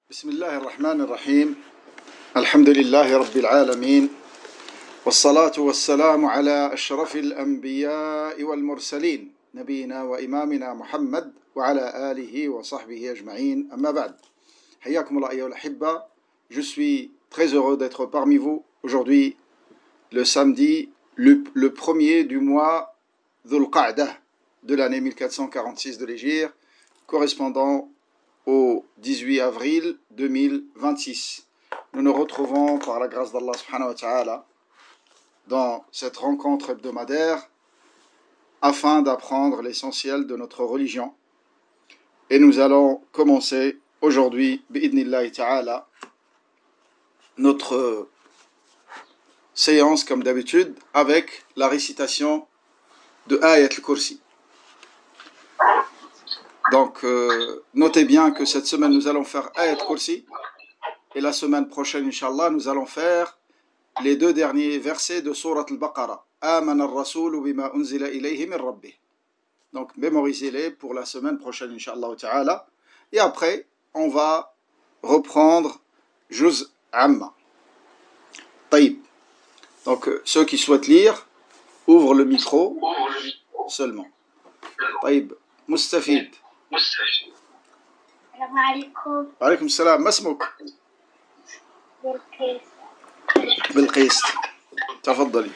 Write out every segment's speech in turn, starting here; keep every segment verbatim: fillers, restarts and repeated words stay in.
بسم الله الرحمن الرحيم. الحمد لله رب العالمين، والصلاة والسلام على أشرف الأنبياء والمرسلين، نبينا وإمامنا محمد وعلى آله وصحبه أجمعين. أما بعد، حياكم الله أيها الأحبة. Je suis très heureux d'être parmi vous aujourd'hui, le samedi, le, le premier du mois Dhul Qa'dah de l'année mille quatre cent quarante-six de l'Hégire, correspondant au dix-huit avril deux mille vingt-six. Nous nous retrouvons par la grâce d'Allah subhanahu wa ta'ala dans cette rencontre hebdomadaire afin d'apprendre l'essentiel de notre religion. Et nous allons commencer aujourd'hui, bi'idnillahi ta'ala, notre séance comme d'habitude avec la récitation de Ayat al-Kursi. Donc, euh, notez bien que cette semaine, nous allons faire Ayat Kursi. Et la semaine prochaine, Inch'Allah, nous allons faire les deux derniers versets de Surat al-Baqarah. Amana ar-Rasulu bima unzila ilayhi min rabbih. Donc, mémorisez-les pour la semaine prochaine, Inch'Allah ta'ala. Et après, on va reprendre Juz Amma. Taïb. Donc, ceux qui souhaitent lire, ouvrent le micro seulement. Taïb. Mustafid. السلام عليكم. وعليكم السلام. ما اسمك؟ بالقيس. بالقيس. تفضلي.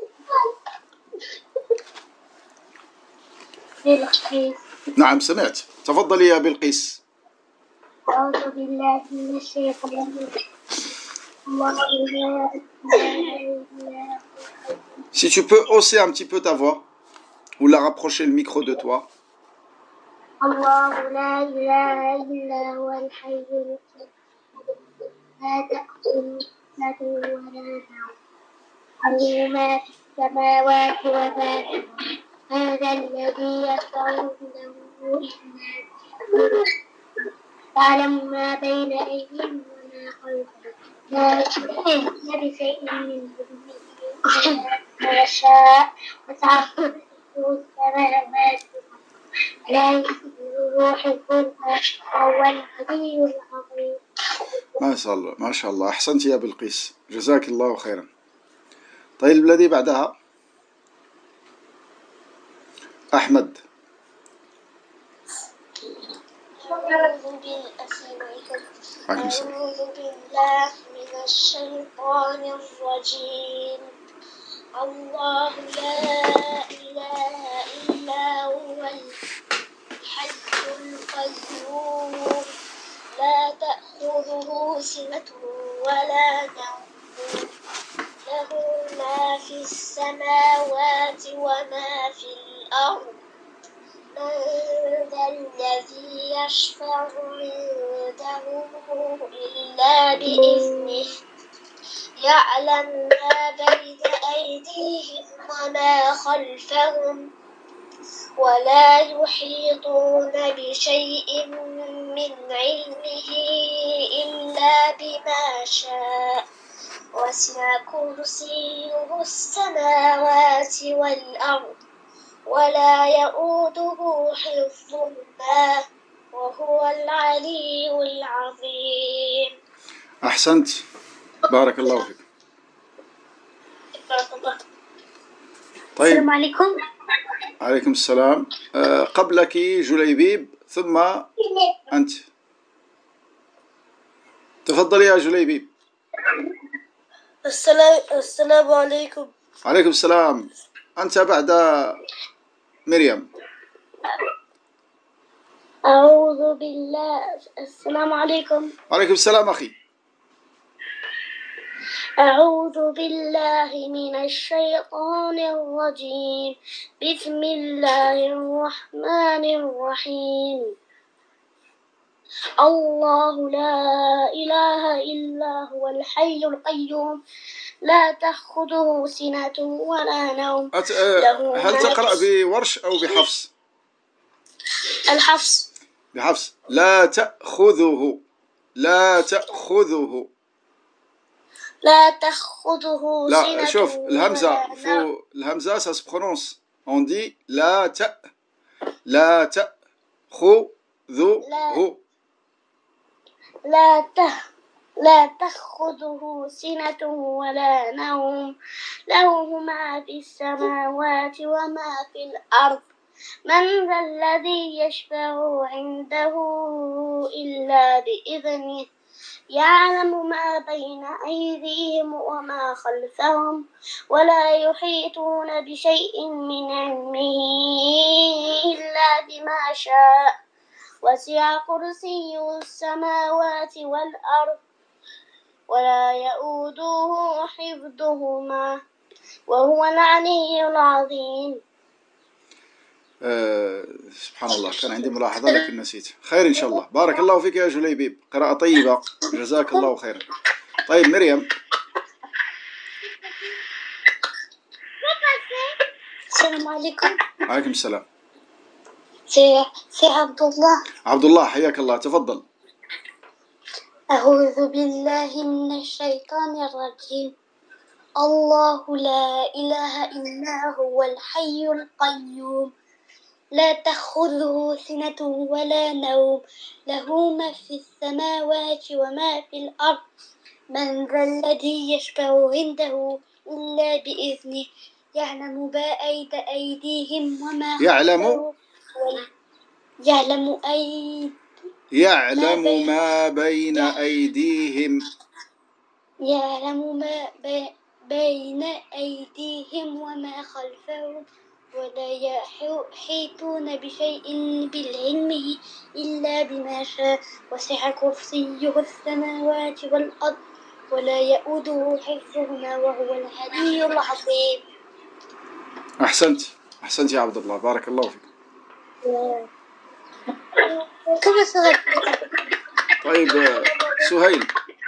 بالقيس. نعم سمعت. تفضلي يا بالقيس. أعوذ بالله من الشيطان الرجيم. الله لا إله إلا هو. Si tu peux hausser un petit peu ta voix ou la rapprocher le micro de toi. الله لا إله إلا هو الحي القيوم لا تأخذه سنة ولا نوم له ما في السماوات وما في الأرض هذا الذي يشفع عنده إلا يعلم ما بين أيديهم وما خلفهم لا يحيطون بشيء من علمه ما شاء وسع كرسيه السماوات لا يؤوده حفظهما وهو العلي العظيم. ما شاء الله ما شاء الله، أحسنت يا بالقيس، جزاك الله خيرا. طيب الذي بعدها أحمد. أعوذ بالله من الشيطان الرجيم. الله لا إله إلا هو الحي القيوم لا تأخذه سنة ولا نوم له ما في السماوات وما في الأرض من ذا الذي يشفع عنده إلا بإذنه يعلم ما بين أيديهم وما خلفهم ولا يحيطون بشيء من علمه إلا بما شاء وسع كرسيه السماوات والأرض ولا يؤوده حفظهما وهو العلي العظيم. أحسنت، بارك الله فيك. طيب. السلام عليكم. عليكم السلام. أه قبلك جليبيب ثم أنت. تفضلي يا جليبيب. السلام السلام عليكم. عليكم السلام. أنت بعد مريم. أعوذ بالله. السلام عليكم. عليكم السلام أخي. أعوذ بالله من الشيطان الرجيم. بسم الله الرحمن الرحيم. الله لا إله إلا هو الحي القيوم لا تأخذه سنة ولا نوم. أت... أه... هل تقرأ بورش أو بحفص؟ الحفص. بحفص. لا تأخذه لا تأخذه لا تأخذه سنة. لا شوف الهمزة فو الهمزة ça se prononce. On dit لا ت لا تأخذه لا ته لا تأخذه سنة ولا نوم له ما في السماوات وما في الأرض من ذا الذي يشفع عنده إلا بإذنه يعلم ما بين أيديهم وما خلفهم ولا يحيطون بشيء من علمه إلا بما شاء وسع كرسيه السماوات والأرض ولا يؤوده حفظهما وهو العلي العظيم. أه سبحان الله، كان عندي ملاحظة لكن نسيت. خير إن شاء الله. بارك الله فيك يا جليبيب، قراءة طيبة، جزاك الله خيرا. طيب مريم. السلام عليكم. عليكم السلام. سي سي عبد الله. عبد الله حياك الله، تفضل. أعوذ بالله من الشيطان الرجيم. الله لا إله إلا هو الحي القيوم لا تأخذه سنة ولا نوم له ما في السماوات وما في الأرض من ذا الذي يشفع عنده إلا بإذنه يعلم ما بين أيديهم وما يعلم يعلم أي يعلم ما بين أيديهم يعلم ما بين أيديهم وما خلفهم ولا يحيطون بشيء بالعلمه إلا بما شاء وسع كرسيه السماوات والأرض ولا يؤوده حفظهما وهو العلي العظيم. أحسنت أحسنت يا عبد الله، بارك الله فيك. كم صغير؟ طيب سهيل.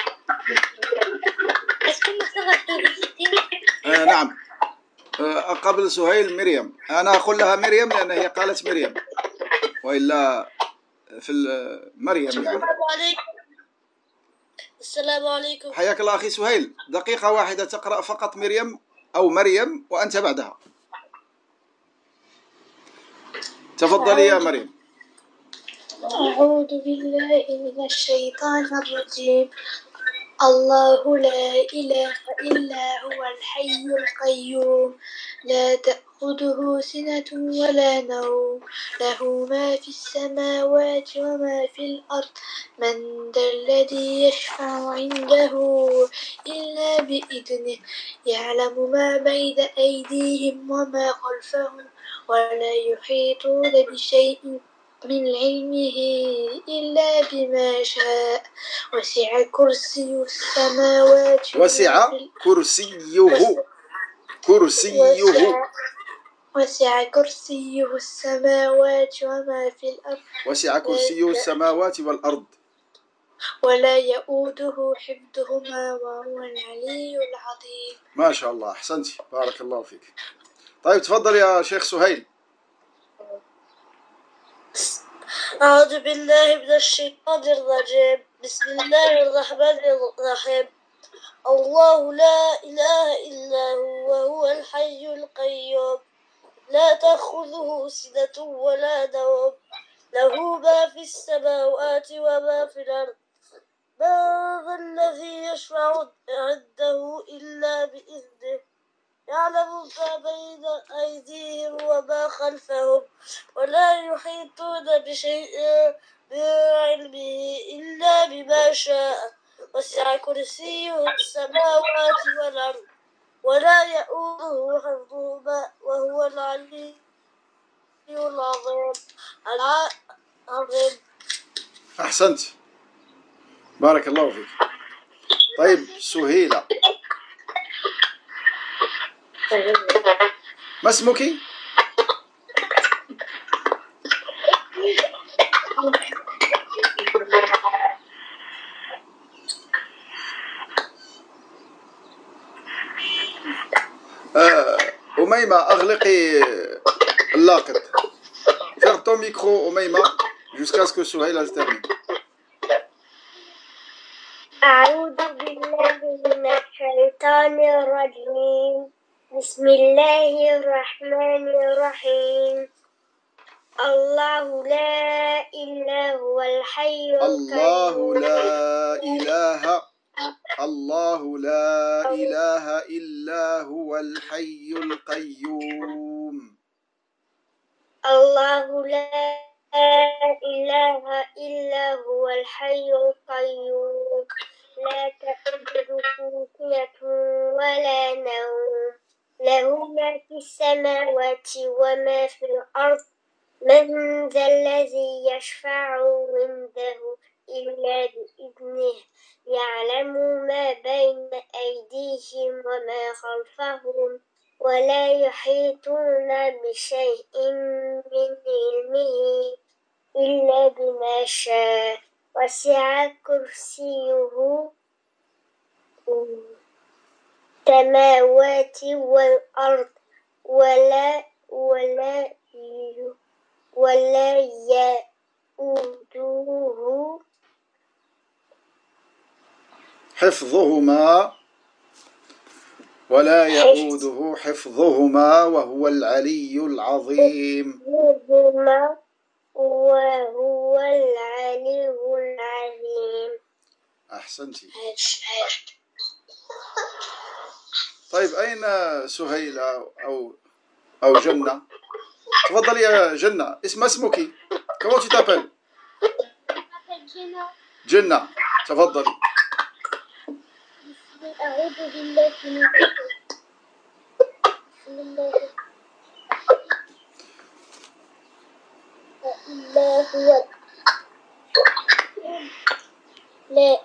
آه نعم. آه قبل سهيل مريم، أنا أقول لها مريم لأن هي قالت مريم، وإلا في مريم يعني. السلام عليكم. السلام عليكم. حياك الله أخي سهيل، دقيقة واحدة تقرأ فقط مريم أو مريم وأنت بعدها. تفضلي يا مريم. أعوذ بالله من الشيطان الرجيم. الله لا إله إلا هو الحي القيوم لا تأخذه سنة ولا نوم له ما في السماوات وما في الأرض من ذا الذي يشفع عنده إلا بإذنه يعلم ما بين أيديهم وما خلفهم ولا يحيطون بشيء من علمه إلا بما شاء وسع كرسي السماوات وسع كرسيه كرسيه وسع كرسيه السماوات وما في الأرض وسع كرسيه السماوات والأرض ولا يؤوده حفظهما وهو العلي العظيم. ما شاء الله، أحسنت، بارك الله فيك. طيب تفضل يا شيخ سهيل. أعوذ بالله من الشيطان الرجيم. بسم الله الرحمن الرحيم. الله لا إله إلا هو وهو الحي القيوم لا تأخذه سنة ولا نوم له ما في السماوات وما في الأرض من ذا الذي يشفع عنده إلا بإذنه يعلم ما بين أيديهم وما خلفهم ولا يحيطون بشيء من علمه إلا بما شاء وسع كرسيه السماوات والأرض ولا يؤوده حفظهما وهو العلي العظيم. العظيم. أحسنت، بارك الله فيك. طيب سهيلة، ما اسمك؟ آه، أميمة أغلقي اللاقط. Ferme ton micro أميمة jusqu'à ce que Souhaïla se termine. أعوذ بالله من الشيطان الرجيم. بسم الله الرحمن الرحيم. الله لا إله هو الحي الله القيوم لا إله الله لا إله إلا هو الحي القيوم الله لا إله إلا هو الحي القيوم لا تأخذه سنة ولا نوم له ما في السماوات وما في الأرض من ذا الذي يشفع عنده إلا بإذنه يعلم ما بين أيديهم وما خلفهم ولا يحيطون بشيء من علمه إلا بما شاء وسع كرسيه السماوات والأرض ولا ولا ولا يؤوده حفظهما ولا يؤوده حفظهما وهو العلي العظيم حفظهما وهو العلي العظيم. أحسنتي. طيب أين سهيلة أو أو جنة؟ تفضلي يا جنة. اسم اسمك؟ Comment tu t'appelles؟ جنة. تفضلي. أعوذ بالله من بسم الله إلا هو لا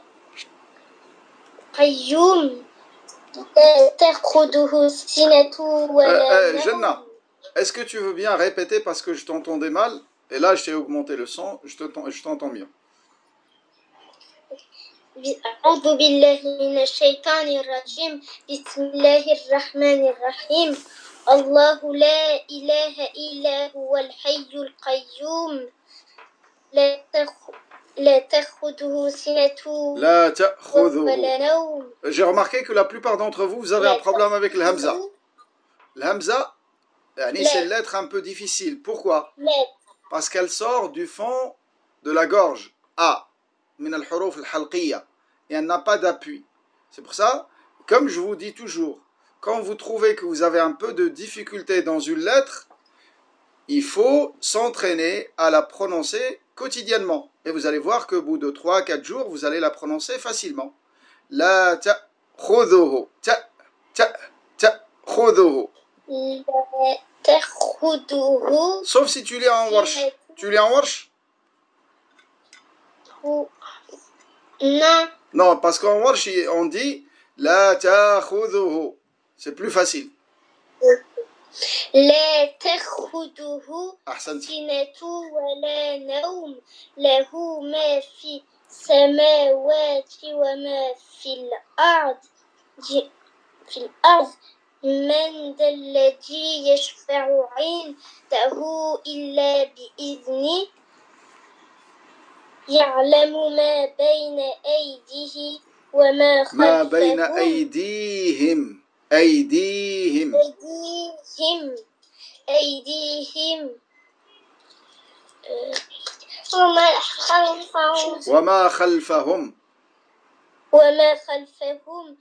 قيوم لا تأخذه سنة ولا نوم. Jannah, est-ce que tu veux bien répéter parce que je t'entendais mal et là je t'ai augmenté le son, je t'entends mieux. أعوذ بالله من الشيطان الرجيم بسم الله الرحمن الرحيم الله لا إله إلا هو الحي القيوم لا تخ... لا تأخذه سنة لا تأخذه ولا نوم. J'ai remarqué que la plupart d'entre vous, vous avez un problème avec le hamza. Le hamza, c'est une lettre un peu difficile. Pourquoi? Parce qu'elle sort du fond de la gorge. A. من الحروف الحلقية. Et elle n'a pas d'appui. C'est pour ça, comme je vous dis toujours, quand vous trouvez que vous avez un peu de difficulté dans une lettre, il faut s'entraîner à la prononcer quotidiennement. Et vous allez voir qu'au bout de trois à quatre jours, vous allez la prononcer facilement. La ta'khudhuhu. Ta, ta, ta'khudhuhu. La ta'khudhuhu. Sauf si tu lis en warsh. Tu lis en warsh? Non. Non, parce qu'en warsh, on dit la ta'khudhuhu. C'est plus facile. لا تأخذه أحسنت. سنة ولا نوم له ما في السماوات وما في الأرض في الأرض من ذا الذي يشفع عنده إلا بإذنه يعلم ما بين أيديه وما خلفهم ما بين أيديهم أيديهم أيديهم أيديهم وما خلفهم وما خلفهم وما خلفهم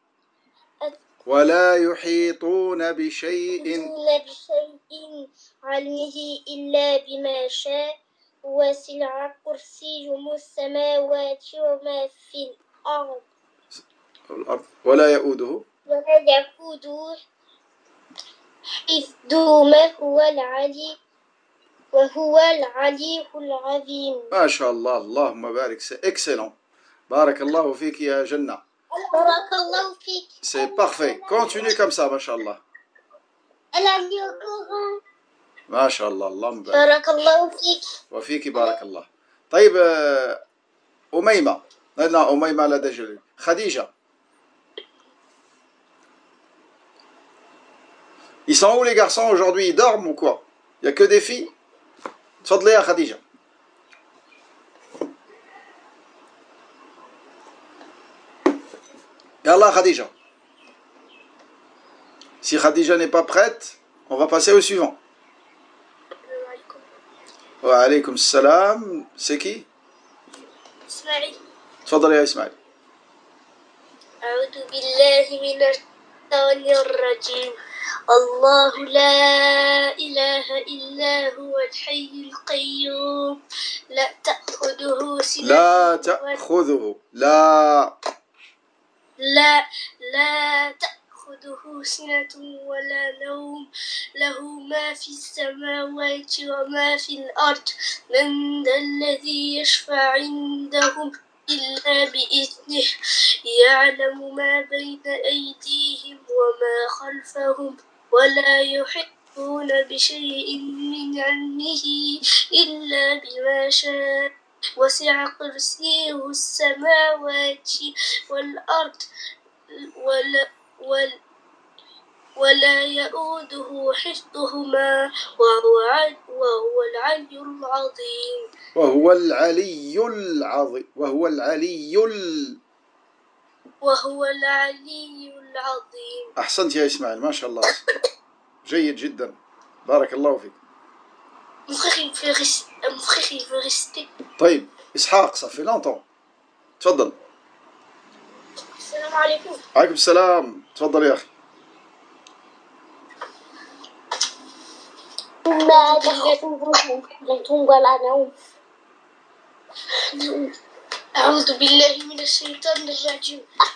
ولا يحيطون بشيء بشيء علمه إلا بما شاء وسع كرسيه السماوات وما في الأرض ولا يؤوده ولا يؤوده حفظهما هو العلي وهو العلي العظيم. ما شاء الله اللهم بارك. C'est excellent. بارك الله فيك يا جنة. بارك الله فيك. C'est parfait. Continue comme ça, mashallah. ما شاء الله اللهم بارك. بارك الله فيك. وفيك بارك الله. طيب أميمة. لا أميمة لا دجل. خديجة. Ils sont où les garçons aujourd'hui? Ils dorment ou quoi? Il n'y a que des filles? تفضلي يا خديجة. يلا خديجة. Si Khadija n'est pas prête, on va passer au suivant. وعليكم السلام. سكي إسماعيل. تفضل يا إسماعيل. أعوذ بالله من الشيطان الرجيم. الله لا إله إلا هو الحي القيوم لا تأخذه سنة لا تأخذه لا لا لا تأخذه سنة ولا نوم له ما في السماوات وما في الأرض من ذا الذي يشفع عندهم إلا بإذنه يعلم ما بين أيديهم وما خلفهم ولا يحيطون بشيء من علمه إلا بما شاء وسع كرسيه السماوات والأرض ولا, ولا, ولا يؤوده حفظهما وهو, وهو العلي العظيم. وهو العلي العظيم. وهو العلي ال... وهو العلي العظيم. أحسنت يا إسماعيل، ما شاء الله، جيد جدا، بارك الله فيك. طيب إسحاق صافي لونتون، تفضل. السلام عليكم. عليكم السلام، تفضل يا أخي. أعوذ بالله من الشيطان الرجيم.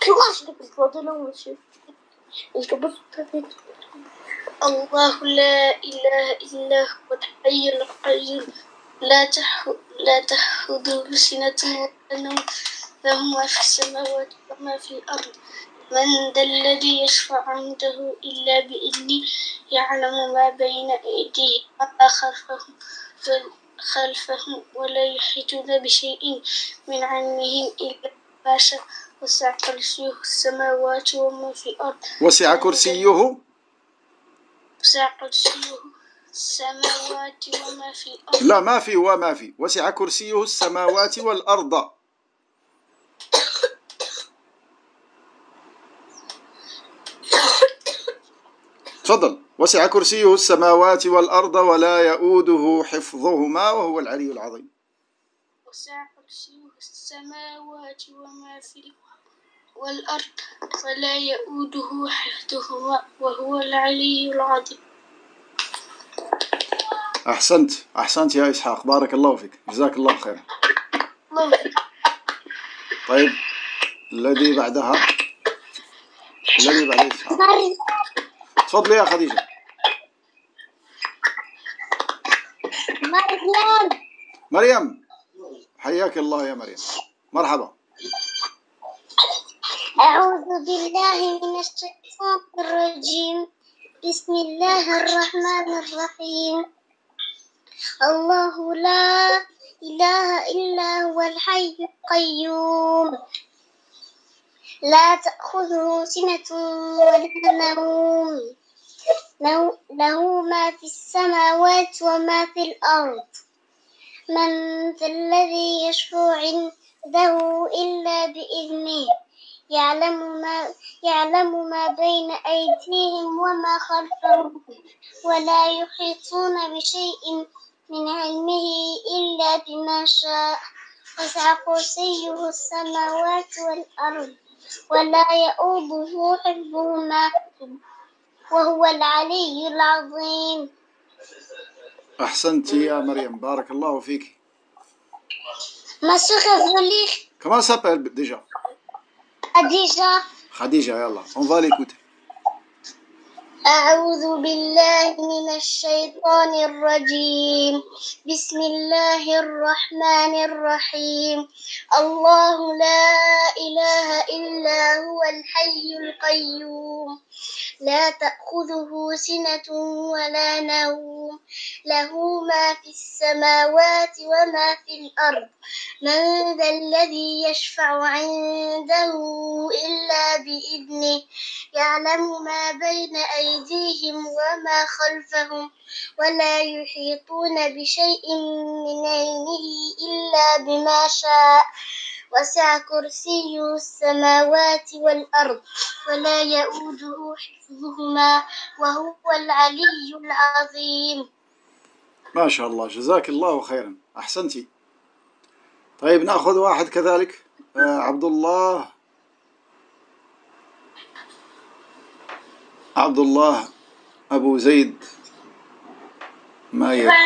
الله لا إله إلا هو الحي القيوم لا تح لا تأخذه سنة ولا نوم له ما في السماوات وما في الأرض من ذا الذي يشفع عنده إلا بإذنه يعلم ما بين أيديهم وما خلفهم خلفهم ولا يحيطون بشيء من علمه إلا ما شاء وسع كرسيه السماوات وما في الأرض. وسع كرسيه وسع كرسيه السماوات وما في الأرض. لا، ما في وما في، وسع كرسيه السماوات والأرض. تفضل. وسع كرسيه السماوات والأرض ولا يؤوده حفظهما وهو العلي العظيم. وسع كرسيه السماوات وما في والأرض ولا يؤوده حفظهما وهو العلي العظيم. أحسنت أحسنت يا إسحاق، بارك الله فيك، جزاك الله خير. طيب الذي بعدها الذي بعد إسحاق، تفضلي يا خديجة. مريم. مريم، حياك الله يا مريم، مرحبا. أعوذ بالله من الشيطان الرجيم. بسم الله الرحمن الرحيم. الله لا إله إلا هو الحي القيوم لا تأخذه سنة ولا نوم له ما في السماوات وما في الأرض من ذا الذي يشفع عنده إلا بإذنه يعلم ما, يعلم ما بين أيديهم وما خلفهم ولا يحيطون بشيء من علمه إلا بما شاء وسع كرسيه السماوات والأرض ولا يؤوده حفظهما وهو العلي العظيم. أحسنت يا مريم، بارك الله فيك. ما سوغ Comment s'appelle déjà? خديجة. خديجة، يلا on va l'écouter. أعوذ بالله من الشيطان الرجيم. بسم الله الرحمن الرحيم. الله لا إله إلا هو الحي القيوم لا تأخذه سنة ولا نوم له ما في السماوات وما في الأرض من ذا الذي يشفع عنده إلا بإذنه يعلم ما بين أيديهم وما خلفهم ولا يحيطون بشيء من علمه إلا بما شاء وسع كرسيه السماوات والأرض ولا يؤوده حفظهما وهو العلي العظيم. ما شاء الله، جزاك الله خيرا، أحسنتي. طيب نأخذ واحد كذلك. آه عبد الله عبد الله أبو زيد ماير.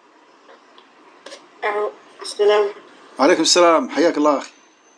السلام. وعليكم السلام، حياك الله أخي.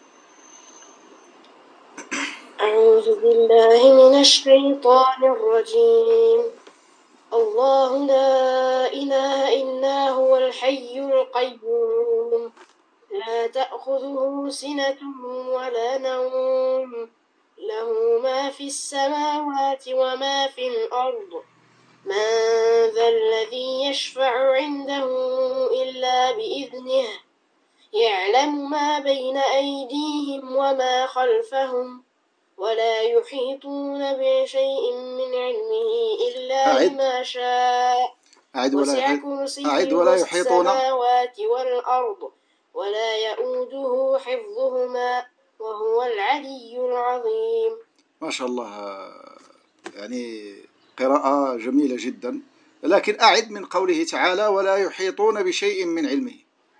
أعوذ بالله من الشيطان الرجيم. الله لا إله إلا هو الحي القيوم لا تأخذه سنة ولا نوم له ما في السماوات وما في الأرض من ذا الذي يشفع عنده إلا بإذنه يعلم ما بين أيديهم وما خلفهم ولا يحيطون بشيء من علمه إلا أعد بما شاء أعد ولا وسع يحيط أعد كرسيه ولا يحيطون. السماوات والأرض ولا يؤوده حفظهما وهو العلي العظيم. ما شاء الله، يعني قراءة جميلة جدا، لكن أعد من قوله تعالى ولا يحيطون بشيء من علمه.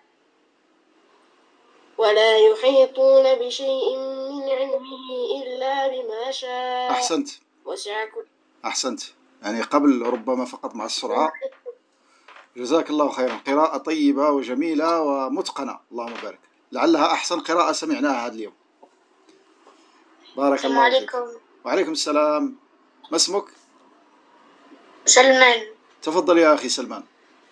ولا يحيطون بشيء من علمه إلا بما شاء. أحسنت وسع أحسنت، يعني قبل ربما فقط مع السرعة. جزاك الله خيرا، قراءة طيبة وجميلة ومتقنة، اللهم بارك، لعلها أحسن قراءة سمعناها هذا اليوم. بارك الله فيك. وعليكم السلام. ما اسمك؟ سلمان. تفضل يا أخي سلمان.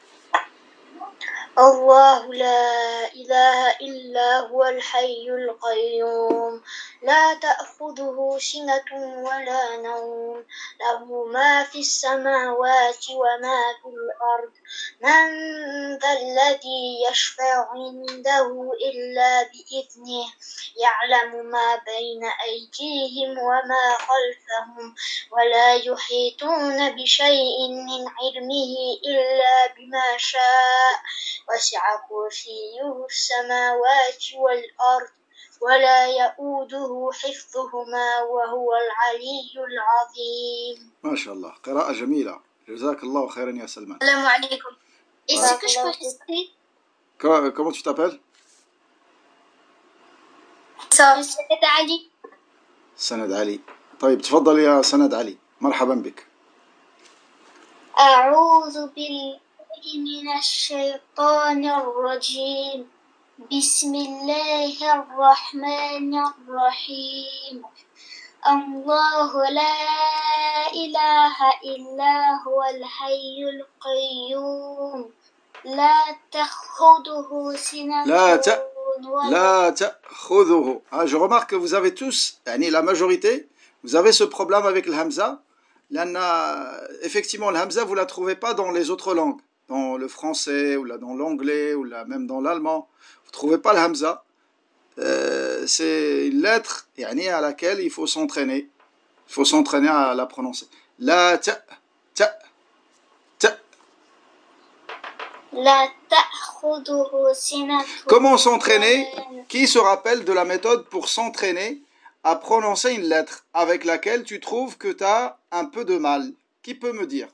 الله لا إله إلا هو الحي القيوم لا تأخذه سنة ولا نوم له ما في السماوات وما في الأرض من ذا الذي يشفع عنده إلا بإذنه يعلم ما بين أيديهم وما خلفهم ولا يحيطون بشيء من علمه إلا بما شاء وسع كرسيه السماوات والأرض ولا يؤوده حفظهما وهو العلي العظيم. ما شاء الله، قراءة جميلة، جزاك الله خيرا يا سلمان. السلام عليكم. Est-ce que je peux tester? Comment tu t'appelles? سند علي. سند علي. طيب تفضل يا سند علي، مرحبا بك. أعوذ بالله من الشيطان الرجيم. بسم الله الرحمن الرحيم. الله لا إله إلا هو الحي القيوم لا تأخذه سنة لا ت... لا تأخذه. Ah, je remarque que vous avez tous, la majorité, vous avez ce problème avec le hamza. Effectivement, le hamza, vous ne la trouvez pas dans les autres langues, dans le français, ou là, dans l'anglais, ou là, même dans l'allemand. Vous ne trouvez pas le hamza. Euh, c'est une lettre à laquelle il faut s'entraîner. Il faut s'entraîner à la prononcer. La ta, ta, ta. La ta'khuduhu sinatun. Comment s'entraîner? Qui se rappelle de la méthode pour s'entraîner à prononcer une lettre avec laquelle tu trouves que tu as un peu de mal? Qui peut me dire?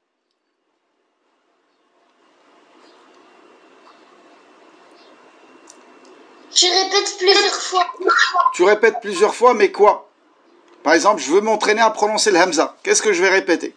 Tu répètes plusieurs fois. Tu répètes plusieurs fois, mais quoi? Par exemple, je veux m'entraîner à prononcer le hamza. Qu'est-ce que je vais répéter?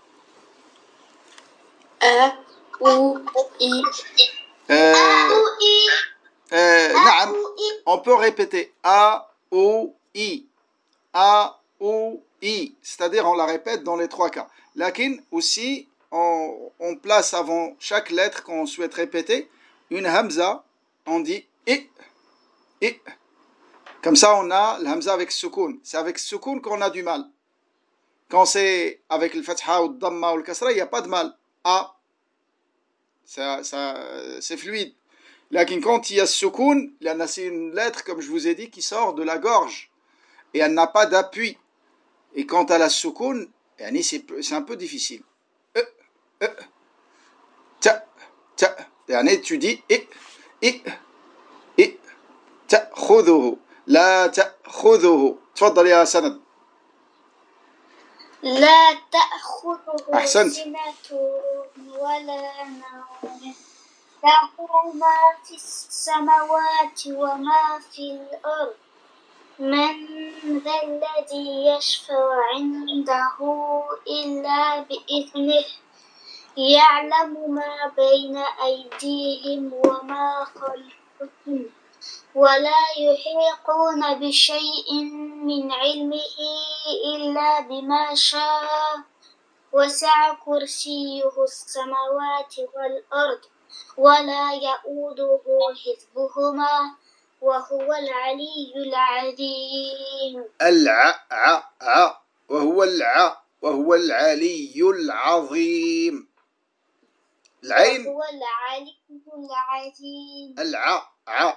A, ou, I. Euh, euh, naam. On peut répéter A, O, I. A, O, I. C'est-à-dire, on la répète dans les trois cas. Lakin, aussi, on, on place avant chaque lettre qu'on souhaite répéter une hamza. On dit I. I. Comme ça, on a le hamza avec soukoun. C'est avec soukoun qu'on a du mal. Quand c'est avec le fatha ou le damma ou le kasra, il n'y a pas de mal. A. Ça, ça, c'est fluide. Lakin quand il y a soukoun, c'est une lettre, comme je vous ai dit, qui sort de la gorge. Et elle n'a pas d'appui. Et quand elle a soukoun, c'est un peu difficile. E, e, ta, ta. Tu dis I, I, I, ta, khuduhu. لا تأخذه. تفضل يا سند. لا تأخذه أحسنت. سنة ولا نوم له ما في السماوات وما في الأرض من ذا الذي يشفع عنده إلا بإذنه يعلم ما بين أيديهم وما خلفهم ولا يحيطون بشيء من علمه إلا بما شاء وسع كرسيه السماوات والأرض ولا يؤوده حفظهما وهو العلي العظيم. الع ع ع وهو الع وهو العلي العظيم. العين وهو العلي العظيم. الع ع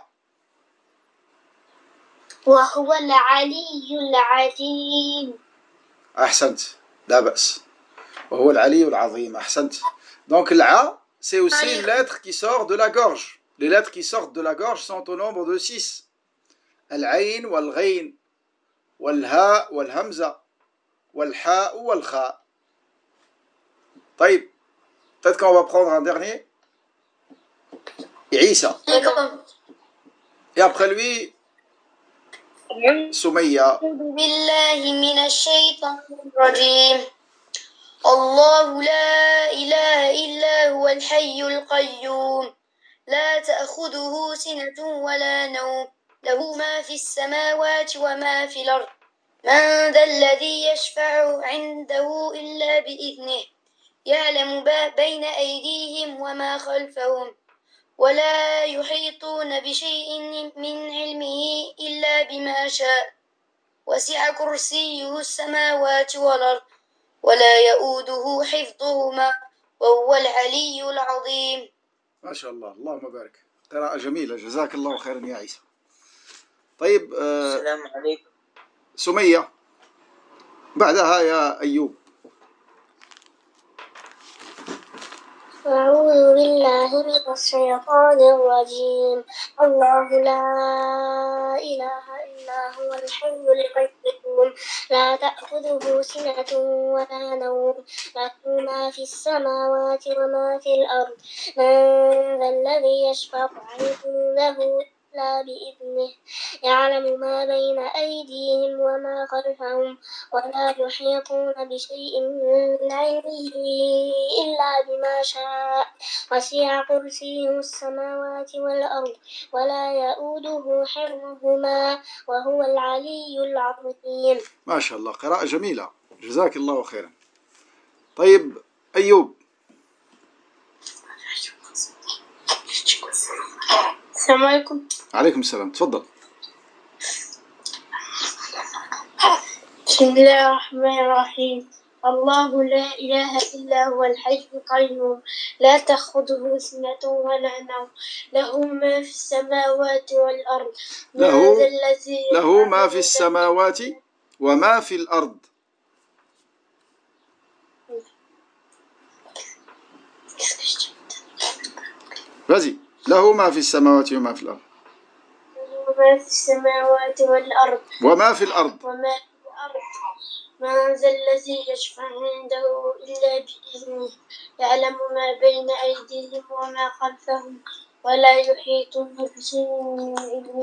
وهو العلي العظيم. أحسنت، لا بأس. وهو العلي العظيم. أحسنت. Donc الع c'est aussi une lettre qui sort de la gorge. Les lettres qui sortent de la gorge sont au nombre de six. العين والغين والهاء والهمزة والحاء والخاء. طيب, peut-être qu'on va prendre un dernier. Issa. Et après lui, Soumeya. أعوذ بالله من الشيطان الرجيم. الله لا إله إلا هو الحي القيوم لا تأخذه سنة ولا نوم له ما في السماوات وما في الأرض من ذا الذي يشفع عنده إلا بإذنه يعلم ما بين أيديهم وما خلفهم ولا يحيطون بشيء من علمه إلا بما شاء وسع كرسيه السماوات والأرض ولا يؤوده حفظهما وهو العلي العظيم. ما شاء الله، اللهم بارك. قراءة جميلة، جزاك الله خيرا يا عيسى. طيب، آه السلام عليكم. سمية بعدها يا أيوب. أعوذ بالله من الشيطان الرجيم. الله لا إله إلا هو الحي القيوم لا تأخذه سنة ولا نوم له ما في السماوات وما في الأرض من ذا الذي يشفع عنده إلا بإذنه يعلم ما بين أيديهم وما خلفهم ولا يحيطون بشيء من علمه إلا بما شاء وسع كرسيه السماوات والأرض ولا يؤوده حفظهما وهو العلي العظيم. ما شاء الله، قراءة جميلة، جزاك الله خيرا. طيب أيوب. السلام عليكم. عليكم السلام، تفضل. بسم الله الرحمن الرحيم. الله لا إله إلا هو الحي القيوم لا تأخذه سنة ولا نوم له ما في السماوات والأرض له, الذي له ما في السماوات وما في الأرض. vas-y. له ما في السماوات وما في الأرض. وما في السماوات والأرض وما في الأرض. وما في الأرض من ذا الذي يشفع عنده إلا بإذنه يعلم ما بين أيديهم وما خلفهم ولا يحيطون بشيء من علمه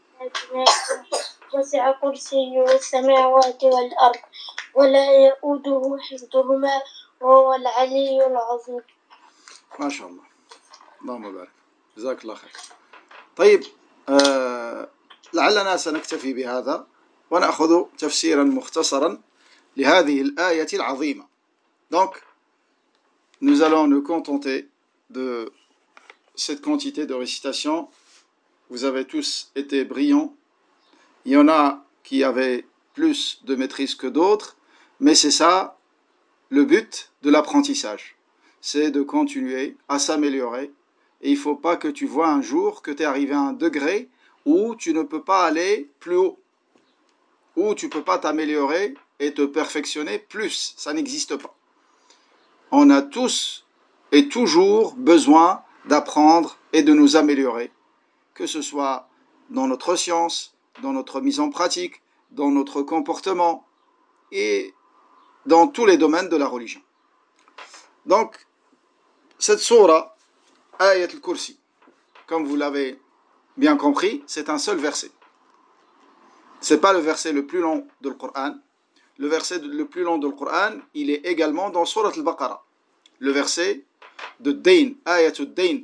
وسع كرسيه السماوات والأرض ولا يؤوده حفظهما وهو العلي العظيم. ما شاء الله، اللهم بارك، جزاك الله خير. طيب، آه لعلنا سنكتفي بهذا ونأخذ تفسيرا مختصرا لهذه الآية العظيمة. Donc, nous allons nous contenter de cette quantité de récitation. Vous avez tous été brillants. Il y en a qui avaient plus de maîtrise que d'autres, mais c'est ça le but de l'apprentissage. C'est de continuer à s'améliorer. Et il ne faut pas que tu vois un jour que tu es arrivé à un degré où tu ne peux pas aller plus haut, où tu ne peux pas t'améliorer et te perfectionner plus. Ça n'existe pas. On a tous et toujours besoin d'apprendre et de nous améliorer, que ce soit dans notre science, dans notre mise en pratique, dans notre comportement et dans tous les domaines de la religion. Donc, cette sourate, Ayat al-Kursi, comme vous l'avez bien compris, c'est un seul verset. Ce n'est pas le verset le plus long du Coran. Le verset le plus long du Coran, il est également dans Surat al-Baqarah. Le verset de Dain, Ayat al-Dain.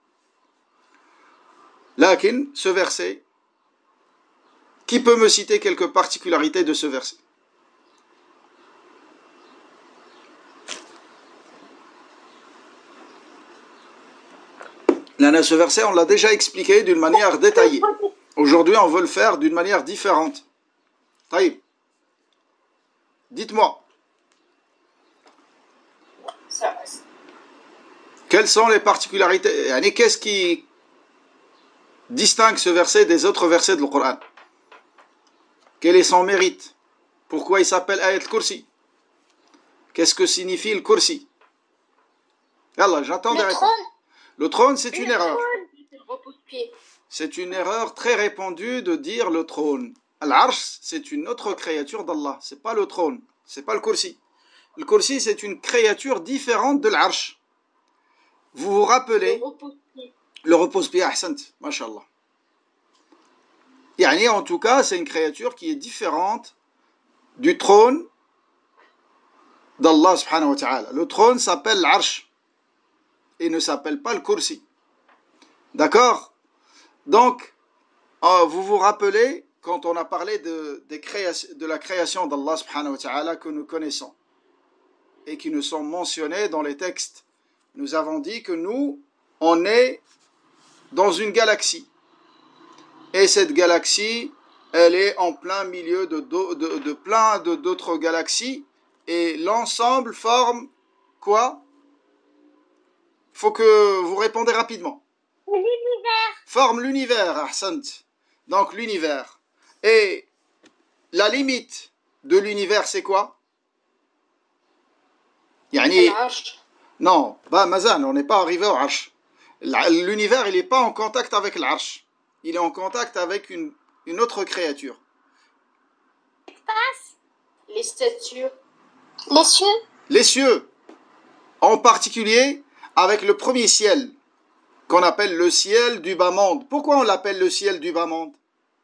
Lakin, ce verset, qui peut me citer quelques particularités de ce verset? Là, ce verset, on l'a déjà expliqué d'une manière détaillée. Aujourd'hui, on veut le faire d'une manière différente. Taïb. Dites-moi. Quelles sont les particularités? Qu'est-ce qui distingue ce verset des autres versets du Coran? Quel est son mérite? Pourquoi il s'appelle Ayat al-Kursi? Qu'est-ce que signifie le Kursi? Allah, j'entends des réponses. Le trône, c'est une erreur. C'est une erreur très répandue de dire le trône. Al-Arsh, c'est une autre créature d'Allah. C'est pas le trône. C'est pas le Kursi. Le Kursi, c'est une créature différente de l'Arsh. Vous vous rappelez? Le repose-pied. Le repose-pied, ahsant, mashallah. Yani, en tout cas, c'est une créature qui est différente du trône d'Allah subhanahu wa ta'ala. Le trône s'appelle l'Arsh et ne s'appelle pas le Kursi. D'accord? Donc, euh, vous vous rappelez quand on a parlé de, de, création, de la création d'Allah subhanahu wa ta'ala que nous connaissons et qui nous sont mentionnés dans les textes. Nous avons dit que nous, on est dans une galaxie. Et cette galaxie, elle est en plein milieu de, de, de, de plein de, d'autres galaxies. Et l'ensemble forme quoi? Il faut que vous répondez rapidement. L'univers. Forme l'univers, ahsant. Donc l'univers. Et la limite de l'univers, c'est quoi? Yani, non, bah Mazan, on n'est pas arrivé au Arsh. L'univers, il n'est pas en contact avec l'Arsh. Il est en contact avec une, une autre créature. L'espace. Les statues. Les cieux. Les cieux. En particulier avec le premier ciel, qu'on appelle le ciel du bas monde. Pourquoi on l'appelle le ciel du bas monde?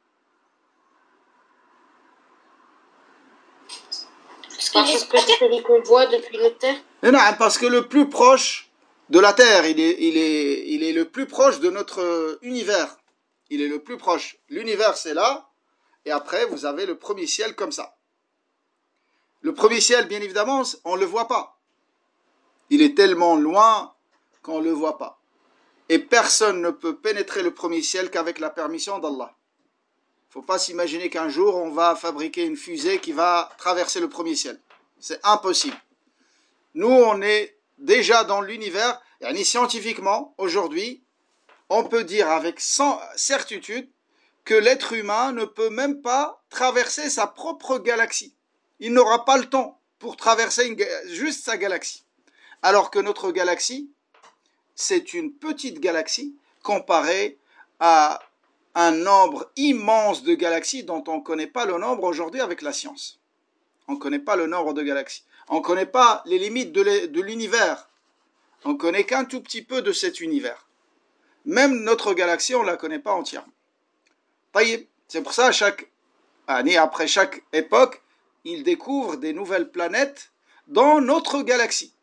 Parce que c'est celui qu'on voit depuis notre terre. Non, parce que le plus proche de la Terre, il est, il est, il est le plus proche de notre univers. Il est le plus proche. L'univers, c'est là, et après, vous avez le premier ciel comme ça. Le premier ciel, bien évidemment, on ne le voit pas. Il est tellement loin qu'on ne le voit pas. Et personne ne peut pénétrer le premier ciel qu'avec la permission d'Allah. Il ne faut pas s'imaginer qu'un jour, on va fabriquer une fusée qui va traverser le premier ciel. C'est impossible. Nous, on est déjà dans l'univers. Et scientifiquement, aujourd'hui, on peut dire avec sans certitude que l'être humain ne peut même pas traverser sa propre galaxie. Il n'aura pas le temps pour traverser une, juste sa galaxie. Alors que notre galaxie, c'est une petite galaxie comparée à un nombre immense de galaxies dont on ne connaît pas le nombre aujourd'hui avec la science. On ne connaît pas le nombre de galaxies. On ne connaît pas les limites de l'univers. On ne connaît qu'un tout petit peu de cet univers. Même notre galaxie, on ne la connaît pas entièrement. C'est pour ça, à chaque année, après chaque époque, ils découvrent des nouvelles planètes dans notre galaxie.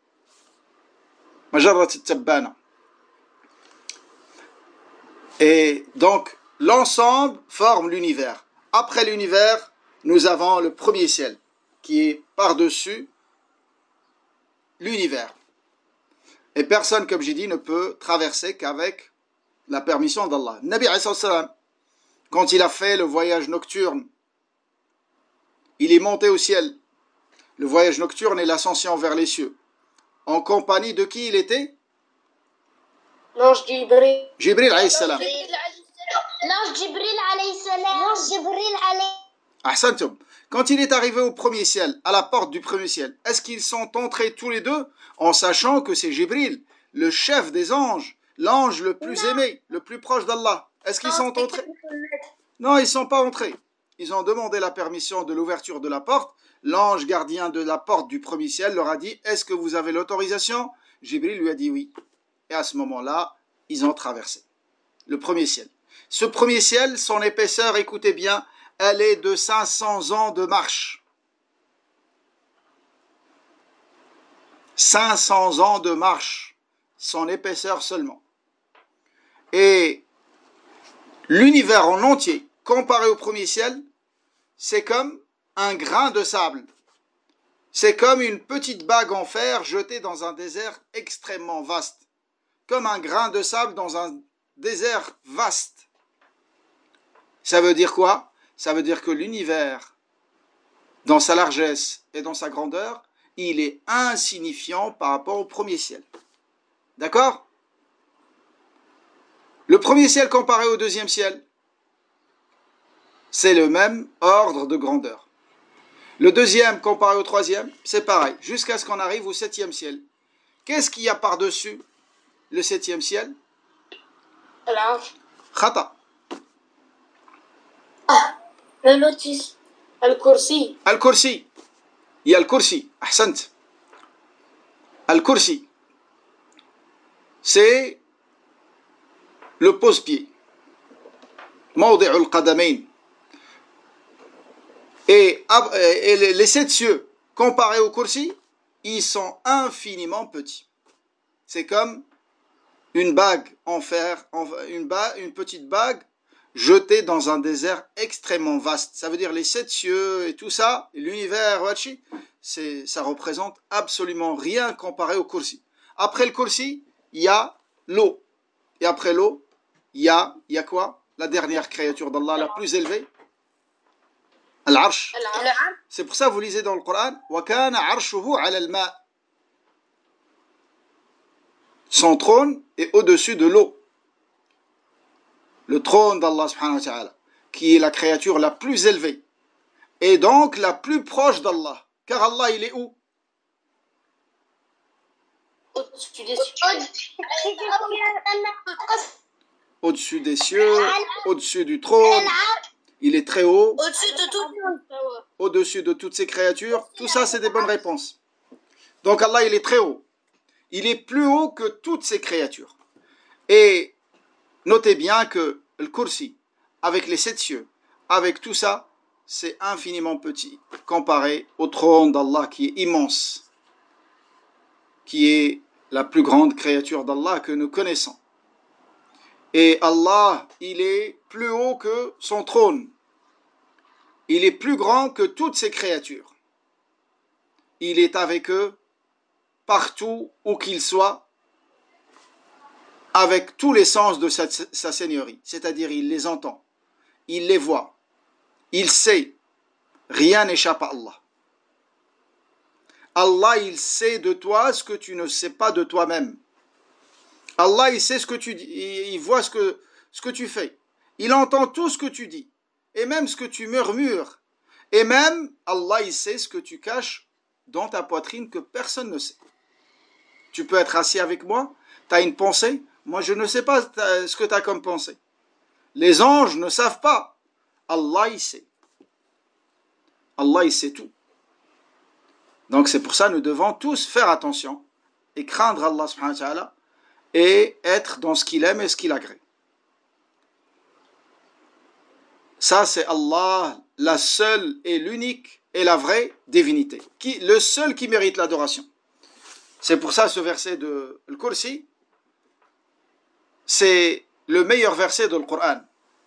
Et donc, l'ensemble forme l'univers. Après l'univers, nous avons le premier ciel, qui est par-dessus l'univers. Et personne, comme j'ai dit, ne peut traverser qu'avec la permission d'Allah. Nabi alayhi salam, quand il a fait le voyage nocturne, il est monté au ciel. Le voyage nocturne est l'ascension vers les cieux. En compagnie de qui il était? L'ange Jibril. Jibril alayhi salam. L'ange Jibril alayhi salam. L'ange Jibril alayhi. Ahsantum. Quand il est arrivé au premier ciel, à la porte du premier ciel, est-ce qu'ils sont entrés tous les deux en sachant que c'est Jibril, le chef des anges, l'ange le plus aimé, le plus proche d'Allah? Est-ce qu'ils sont entrés? Non, ils ne sont pas entrés. ils ont demandé la permission de l'ouverture de la porte. L'ange gardien de la porte du premier ciel leur a dit « Est-ce que vous avez l'autorisation ?» Jibril lui a dit oui. Et à ce moment-là, ils ont traversé le premier ciel. Ce premier ciel, son épaisseur, écoutez bien, elle est de cinq cents ans de marche. cinq cents ans de marche, son épaisseur seulement. Et l'univers en entier, comparé au premier ciel, c'est comme un grain de sable. C'est comme une petite bague en fer jetée dans un désert extrêmement vaste. Comme un grain de sable dans un désert vaste. Ça veut dire quoi? Ça veut dire que l'univers, dans sa largesse et dans sa grandeur, il est insignifiant par rapport au premier ciel. D'accord? Le premier ciel comparé au deuxième ciel, c'est le même ordre de grandeur. Le deuxième comparé au troisième, c'est pareil, jusqu'à ce qu'on arrive au septième ciel. Qu'est-ce qu'il y a par-dessus le septième ciel? Khata. Ah, le lotus. Al-Kursi. Al-Kursi. Il y a Al-Kursi. Ahsant. Al-Kursi. C'est le pose-pied. Mawdi'u al-Qadamayn. Et, et les sept cieux, comparés au Kursi, ils sont infiniment petits. C'est comme une bague en fer, une, bague, une petite bague jetée dans un désert extrêmement vaste. Ça veut dire les sept cieux et tout ça, l'univers, c'est, ça représente absolument rien comparé au Kursi. Après le Kursi, il y a l'eau. Et après l'eau, il y a, il y a quoi? La dernière créature d'Allah, la plus élevée. Al-Arsh. C'est pour ça que vous lisez dans le Coran وَكَانَ عَرْشُهُ عَلَى الْمَاءِ. Son trône est au-dessus de l'eau. Le trône d'Allah subhanahu wa ta'ala, qui est la créature la plus élevée, et donc la plus proche d'Allah. Car Allah, il est où? Au-dessus des cieux. Au-dessus des cieux, au-dessus du trône. Il est très haut. Au-dessus de tout. Au-dessus de toutes ces créatures. Tout ça, c'est des bonnes réponses. Donc Allah, il est très haut. Il est plus haut que toutes ces créatures. Et notez bien que le Kursi, avec les sept cieux, avec tout ça, c'est infiniment petit comparé au trône d'Allah qui est immense, qui est la plus grande créature d'Allah que nous connaissons. Et Allah, il est plus haut que son trône. Il est plus grand que toutes ses créatures. Il est avec eux partout où qu'il soit, avec tous les sens de sa, sa seigneurie. C'est-à-dire, il les entend, il les voit, il sait. Rien n'échappe à Allah. Allah, il sait de toi ce que tu ne sais pas de toi-même. Allah, il sait ce que tu dis, il voit ce que, ce que tu fais. Il entend tout ce que tu dis, et même ce que tu murmures. Et même, Allah, il sait ce que tu caches dans ta poitrine que personne ne sait. Tu peux être assis avec moi, tu as une pensée, moi je ne sais pas ce que tu as comme pensée. Les anges ne savent pas. Allah, il sait. Allah, il sait tout. Donc c'est pour ça que nous devons tous faire attention et craindre Allah subhanahu wa ta'ala et être dans ce qu'il aime et ce qu'il agrée. Ça, c'est Allah, la seule et l'unique et la vraie divinité, qui, le seul qui mérite l'adoration. C'est pour ça ce verset de Al-Kursi, c'est le meilleur verset de Coran.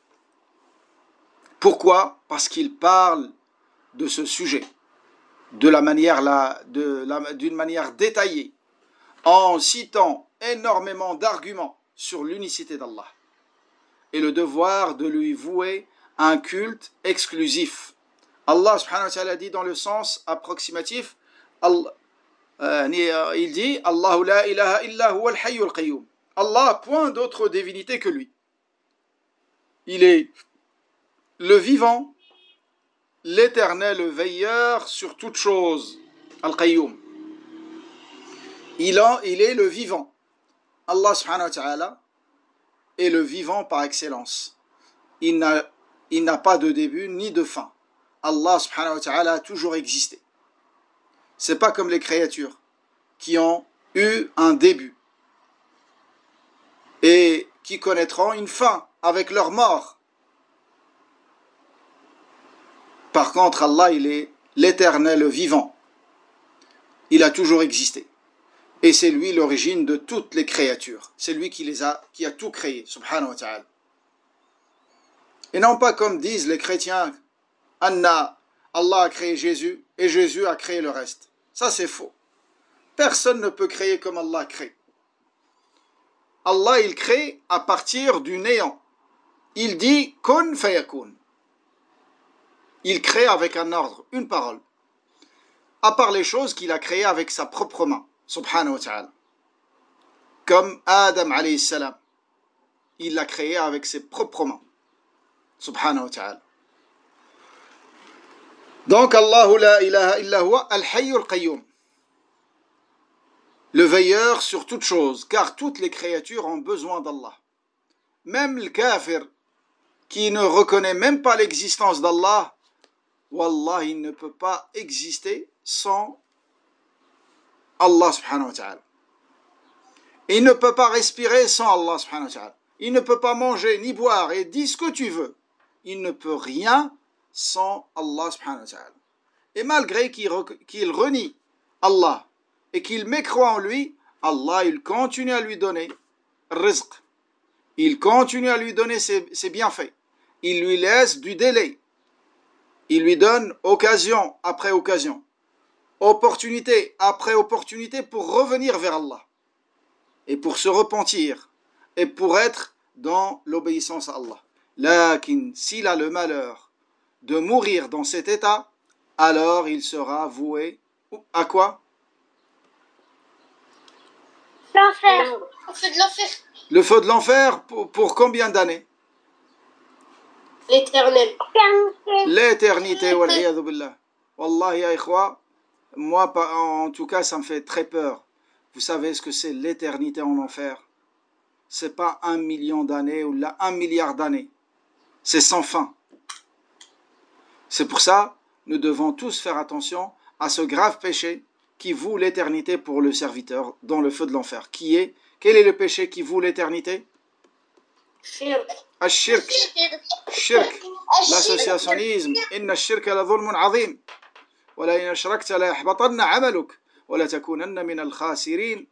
Pourquoi? Parce qu'il parle de ce sujet de la manière la, de la, d'une manière détaillée, en citant énormément d'arguments sur l'unicité d'Allah et le devoir de lui vouer un culte exclusif. Allah subhanahu wa ta'ala dit dans le sens approximatif, Allah, euh, il dit Allahu la ilaha illa huwa al-hayyul qayyum. Allah, point d'autre divinité que lui. Il est le vivant, l'éternel veilleur sur toute chose, Al-Qayyum. Il, a, il est le vivant. Allah subhanahu wa ta'ala est le vivant par excellence. Il n'a, il n'a pas de début ni de fin. Allah subhanahu wa ta'ala a toujours existé. C'est pas comme les créatures qui ont eu un début et qui connaîtront une fin avec leur mort. Par contre, Allah, il est l'éternel vivant. Il a toujours existé. Et c'est lui l'origine de toutes les créatures. C'est lui qui les a, qui a tout créé, subhanahu wa ta'ala. Et non pas comme disent les chrétiens, Anna, Allah a créé Jésus et Jésus a créé le reste. Ça c'est faux. Personne ne peut créer comme Allah crée. Allah, il crée à partir du néant. Il dit kun fayakun. Il crée avec un ordre, une parole. À part les choses qu'il a créées avec sa propre main, subhanahu wa ta'ala. Comme Adam alayhi salam. Il l'a créé avec ses propres mains, subhanahu wa ta'ala. Donc, Allahu la ilaha illa huwa al-hayyul qayyum. Le veilleur sur toute chose, car toutes les créatures ont besoin d'Allah. Même le kafir, qui ne reconnaît même pas l'existence d'Allah, wallah, il ne peut pas exister sans Allah subhanahu wa ta'ala. Il ne peut pas respirer sans Allah subhanahu wa ta'ala. Il ne peut pas manger ni boire et dis ce que tu veux. Il ne peut rien sans Allah subhanahu wa ta'ala. Et malgré qu'il, qu'il renie Allah et qu'il mécroit en lui, Allah, il continue à lui donner rizq. Il continue à lui donner ses, ses bienfaits. Il lui laisse du délai. Il lui donne occasion après occasion. Opportunité après opportunité pour revenir vers Allah. Et pour se repentir. Et pour être dans l'obéissance à Allah. Lakin, s'il a le malheur de mourir dans cet état, alors il sera voué à quoi? L'enfer. Le feu de l'enfer. Le feu de l'enfer pour, pour combien d'années? L'éternel. L'éternité, wal'iyadhu billah. Wallahi ya ikhwa, moi en tout cas ça me fait très peur. Vous savez ce que c'est l'éternité en enfer? C'est pas un million d'années ou là un milliard d'années. C'est sans fin. C'est pour ça, nous devons tous faire attention à ce grave péché qui voue l'éternité pour le serviteur dans le feu de l'enfer. Qui est, quel est le péché qui voue l'éternité? Shirk. Ash-shirk. Shirk. L'associationnisme. Inna ash-shirk la dhulmun azim. Wa la in ashrakta la yahbatanna 'amaluk wa la takunanna min al-khasirin.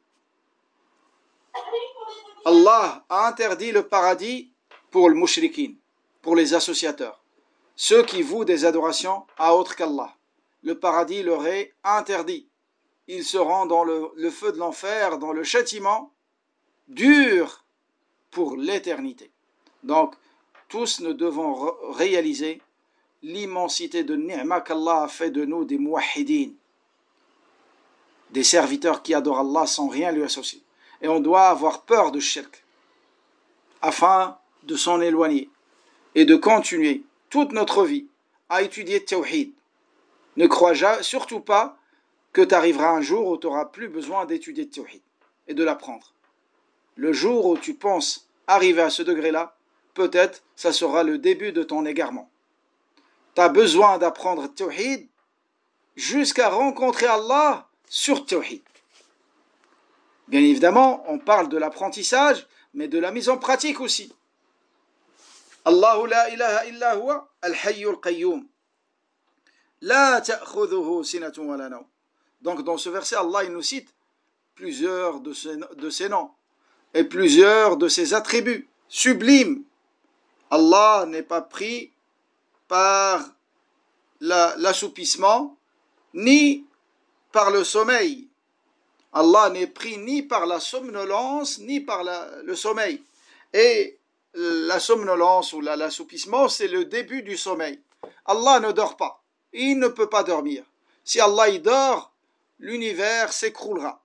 Allah a interdit le paradis pour le mushrikin, pour les associateurs, ceux qui vouent des adorations à autre qu'Allah. Le paradis leur est interdit. Ils seront dans le, le feu de l'enfer, dans le châtiment dur pour l'éternité. Donc, tous nous devons réaliser l'immensité de ni'ma qu'Allah a fait de nous des muwahhidin, des serviteurs qui adorent Allah sans rien lui associer. Et on doit avoir peur de shirk, afin de s'en éloigner et de continuer toute notre vie à étudier Tawhid. Ne crois surtout pas que tu arriveras un jour où tu n'auras plus besoin d'étudier Tawhid et de l'apprendre. Le jour où tu penses arriver à ce degré-là, peut-être ça sera le début de ton égarement. Tu as besoin d'apprendre Tawhid jusqu'à rencontrer Allah sur Tawhid. Bien évidemment, on parle de l'apprentissage, mais de la mise en pratique aussi. Allahu la ilaha illa huwa al-hayyul qayyum. La ta'khudhuhu sinatun wa la nawm. Donc dans ce verset, Allah il nous cite plusieurs de ses, de ses noms et plusieurs de ses attributs sublimes. Allah n'est pas pris par la, l'assoupissement ni par le sommeil. Allah n'est pris ni par la somnolence ni par la, le sommeil. Et la somnolence ou la, l'assoupissement, c'est le début du sommeil. Allah ne dort pas. Il ne peut pas dormir. Si Allah y dort, l'univers s'écroulera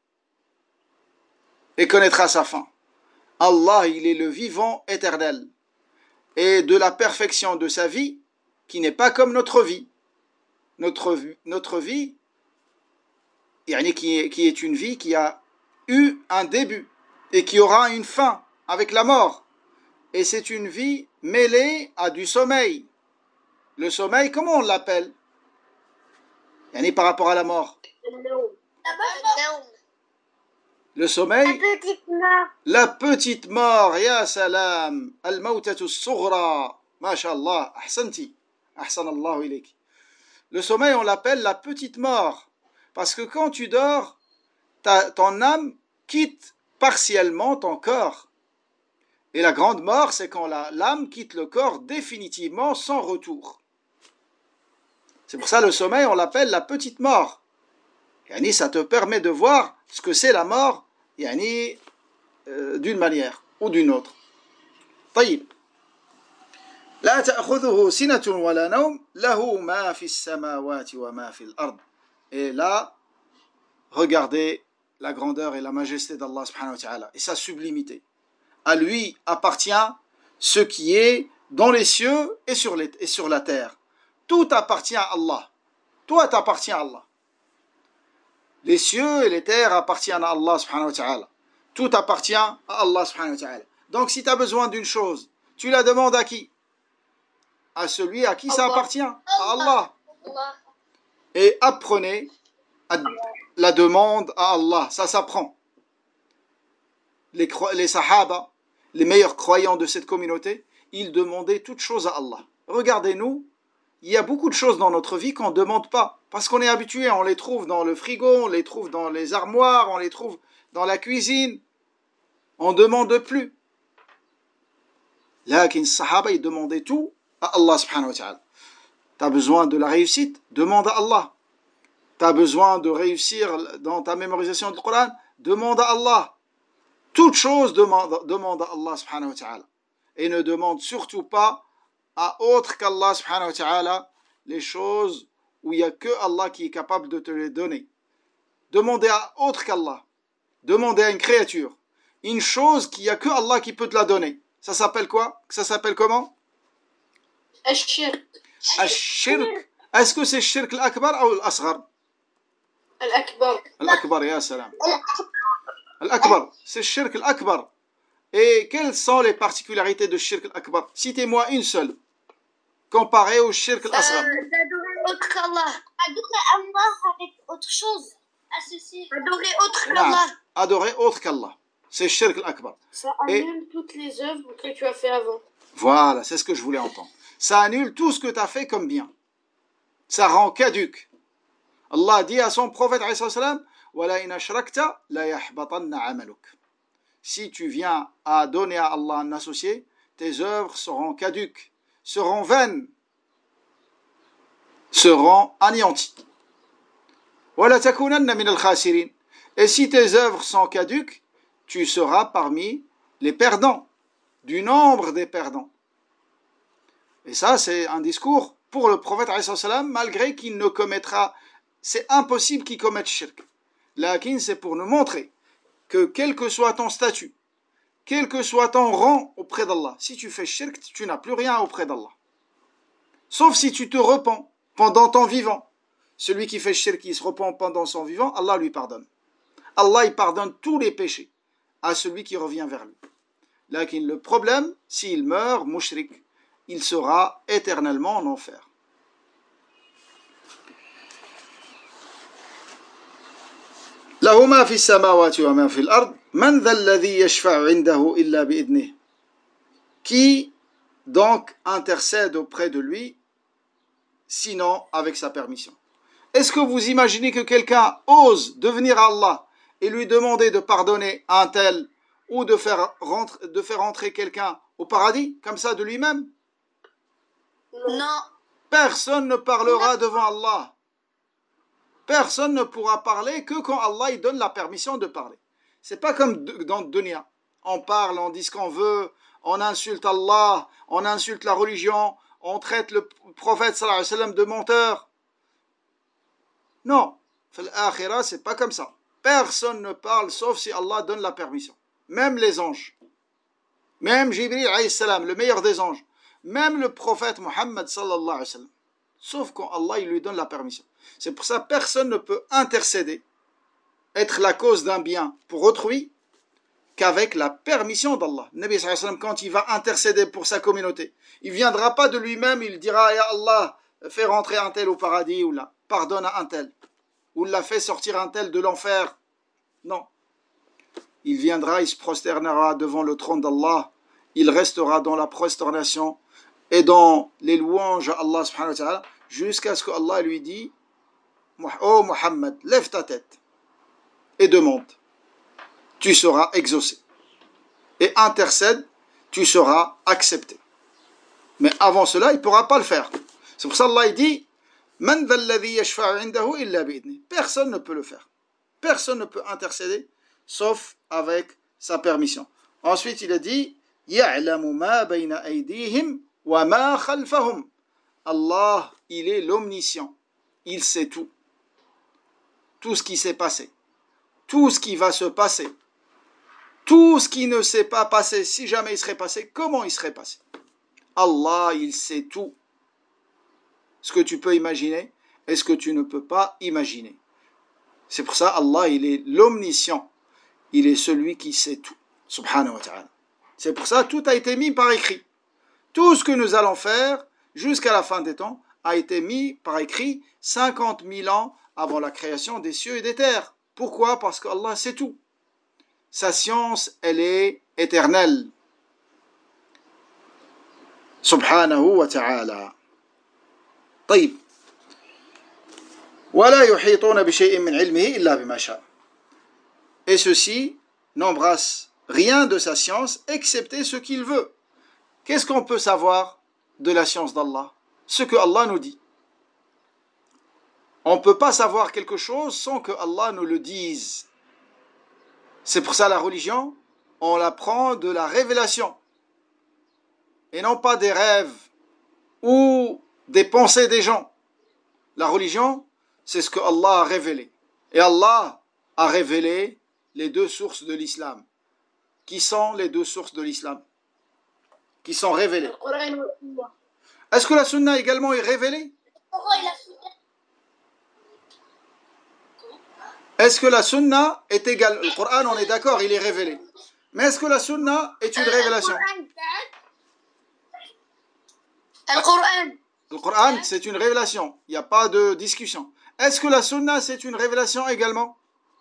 et connaîtra sa fin. Allah, il est le vivant éternel et de la perfection de sa vie qui n'est pas comme notre vie. Notre, notre vie, qui est, qui est une vie qui a eu un début et qui aura une fin avec la mort. et c'est une vie mêlée à du sommeil. Le sommeil, comment on l'appelle? Yani par rapport à la mort. Le sommeil, La petite mort. la petite mort, ya salam, al-mawtatu as-sughra, mashallah, ahsanti, ahsanallahu ilayk. Le sommeil, on l'appelle la petite mort, parce que quand tu dors, ta, ton âme quitte partiellement ton corps. Et la grande mort, c'est quand la, l'âme quitte le corps définitivement sans retour. C'est pour ça le sommeil, on l'appelle la petite mort. Yani, ça te permet de voir ce que c'est la mort, yani, euh, d'une manière ou d'une autre. طيب. لا تأخذه سنة ولا نوم له ما في السماوات وما في الأرض. Et là, regardez la grandeur et la majesté d'Allah subhanahu wa ta'ala et sa sublimité. À lui appartient ce qui est dans les cieux et sur, les, et sur la terre. Tout appartient à Allah. Tout appartient à Allah. Les cieux et les terres appartiennent à Allah subhanahu wa ta'ala. Tout appartient à Allah subhanahu wa ta'ala. Donc si tu as besoin d'une chose, tu la demandes à qui? À celui à qui ça appartient, à Allah. Et apprenez la demande à Allah, ça s'apprend. Les, les sahaba, les meilleurs croyants de cette communauté, ils demandaient toutes choses à Allah. Regardez-nous, il y a beaucoup de choses dans notre vie qu'on ne demande pas, parce qu'on est habitué, on les trouve dans le frigo, on les trouve dans les armoires, on les trouve dans la cuisine, on ne demande plus. Lakin les sahaba, ils demandaient tout à Allah subhanahu wa ta'ala. Tu as besoin de la réussite, demande à Allah. Tu as besoin de réussir dans ta mémorisation du Coran, demande à Allah. Toute chose demande, demande à Allah subhanahu wa ta'ala. Et ne demande surtout pas à autre qu'Allah subhanahu wa ta'ala les choses où il n'y a que Allah qui est capable de te les donner. Demandez à autre qu'Allah. Demandez à une créature. Une chose qu'il n'y a que Allah qui peut te la donner. Ça s'appelle quoi? Ça s'appelle comment? Al-shirk. Al-shirk. Est-ce que c'est shirk al-akbar ou al-asghar? Al-akbar. Al-akbar, ya salam. Al-akbar, c'est shirk al-akbar. Et quelles sont les particularités de shirk al-akbar? Citez-moi une seule, comparée au shirk al-asghar. D'adorer autre qu'Allah. Adorer Allah avec autre chose. Associer. Adorer autre qu'Allah. Adorer autre qu'Allah. C'est shirk al-akbar. Ça annule toutes les œuvres que tu as fait avant. Voilà, c'est ce que je voulais entendre. Ça annule tout ce que tu as fait comme bien. Ça rend caduque. Allah dit à son prophète alayhi salam, wala in ashrakta la yahbatanna amaluk. Si tu viens à donner à Allah un associé, tes œuvres seront caduques, seront vaines, seront anéanties. Wala takunanna min al-khasirin. Et si tes œuvres sont caduques, tu seras parmi les perdants, du nombre des perdants. Et ça, c'est un discours pour le prophète alayhi salam, malgré qu'il ne commettra, c'est impossible qu'il commette shirk. Lakin, c'est pour nous montrer que quel que soit ton statut, quel que soit ton rang auprès d'Allah, si tu fais shirk, tu n'as plus rien auprès d'Allah. Sauf si tu te repens pendant ton vivant. Celui qui fait shirk, il se repent pendant son vivant, Allah lui pardonne. Allah, il pardonne tous les péchés à celui qui revient vers lui. Lakin, le problème, s'il meurt, mushrik, il sera éternellement en enfer. له ما في السماوات وما في الأرض من ذا الذي يشفع عنده إلا بإذنه. Qui donc intercède auprès de lui sinon avec sa permission? Est-ce que vous imaginez que quelqu'un ose devenir Allah et lui demander de pardonner à un tel ou de faire rentrer, de faire entrer quelqu'un au paradis comme ça de lui-même? Non. Personne ne parlera devant Allah. Personne ne pourra parler que quand Allah il donne la permission de parler. C'est pas comme dans le dunya. On parle, on dit ce qu'on veut, on insulte Allah, on insulte la religion, on traite le prophète sallallahu alayhi wa sallam de menteur. Non, l'akhira c'est pas comme ça. Personne ne parle sauf si Allah donne la permission. Même les anges. Même Jibril alayhi salam, le meilleur des anges. Même le prophète Muhammad sallallahu alayhi wa sallam. Sauf quand Allah il lui donne la permission. C'est pour ça que personne ne peut intercéder, être la cause d'un bien pour autrui, qu'avec la permission d'Allah. Le Nabi sallallahu alayhi wa sallam, quand il va intercéder pour sa communauté, il ne viendra pas de lui-même, il dira, Ya Allah, fais rentrer un tel au paradis, ou là, pardonne à un tel, ou l'a fait sortir un tel de l'enfer. Non. Il viendra, il se prosternera devant le trône d'Allah, il restera dans la prosternation et dans les louanges à Allah subhanahu wa ta'ala, jusqu'à ce que Allah lui dit, oh Muhammad, lève ta tête et demande. Tu seras exaucé. Et intercède, tu seras accepté. Mais avant cela, il ne pourra pas le faire. C'est pour ça qu'Allah dit personne ne peut le faire. Personne ne peut intercéder sauf avec sa permission. Ensuite, il a dit Allah, il est l'omniscient. Il sait tout. Tout ce qui s'est passé. Tout ce qui va se passer. Tout ce qui ne s'est pas passé, si jamais il serait passé, comment il serait passé? Allah, il sait tout. Ce que tu peux imaginer et ce que tu ne peux pas imaginer. C'est pour ça, Allah, il est l'omniscient. Il est celui qui sait tout. Subhanahu wa ta'ala. C'est pour ça, tout a été mis par écrit. Tout ce que nous allons faire, jusqu'à la fin des temps, a été mis par écrit cinquante mille ans avant la création des cieux et des terres. Pourquoi? Parce qu'Allah sait tout. Sa science, elle est éternelle. Subhanahu wa ta'ala. طيب. ولا يحيطون بشيء من علمه إلا بما شاء. Et ceci n'embrasse rien de sa science excepté ce qu'il veut. Qu'est-ce qu'on peut savoir de la science d'Allah? Ce que Allah nous dit. On ne peut pas savoir quelque chose sans que Allah nous le dise. C'est pour ça la religion, on la prend de la révélation. Et non pas des rêves ou des pensées des gens. La religion, c'est ce que Allah a révélé. Et Allah a révélé les deux sources de l'islam. Qui sont les deux sources de l'islam? Qui sont révélées. Est-ce que la sunna également est révélée? Est-ce que la sunna est égale? Le Coran, on est d'accord, il est révélé. Mais est-ce que la sunna est une révélation? Le Coran. Le Coran, c'est une révélation. Il n'y a pas de discussion. Est-ce que la sunna, c'est une révélation également?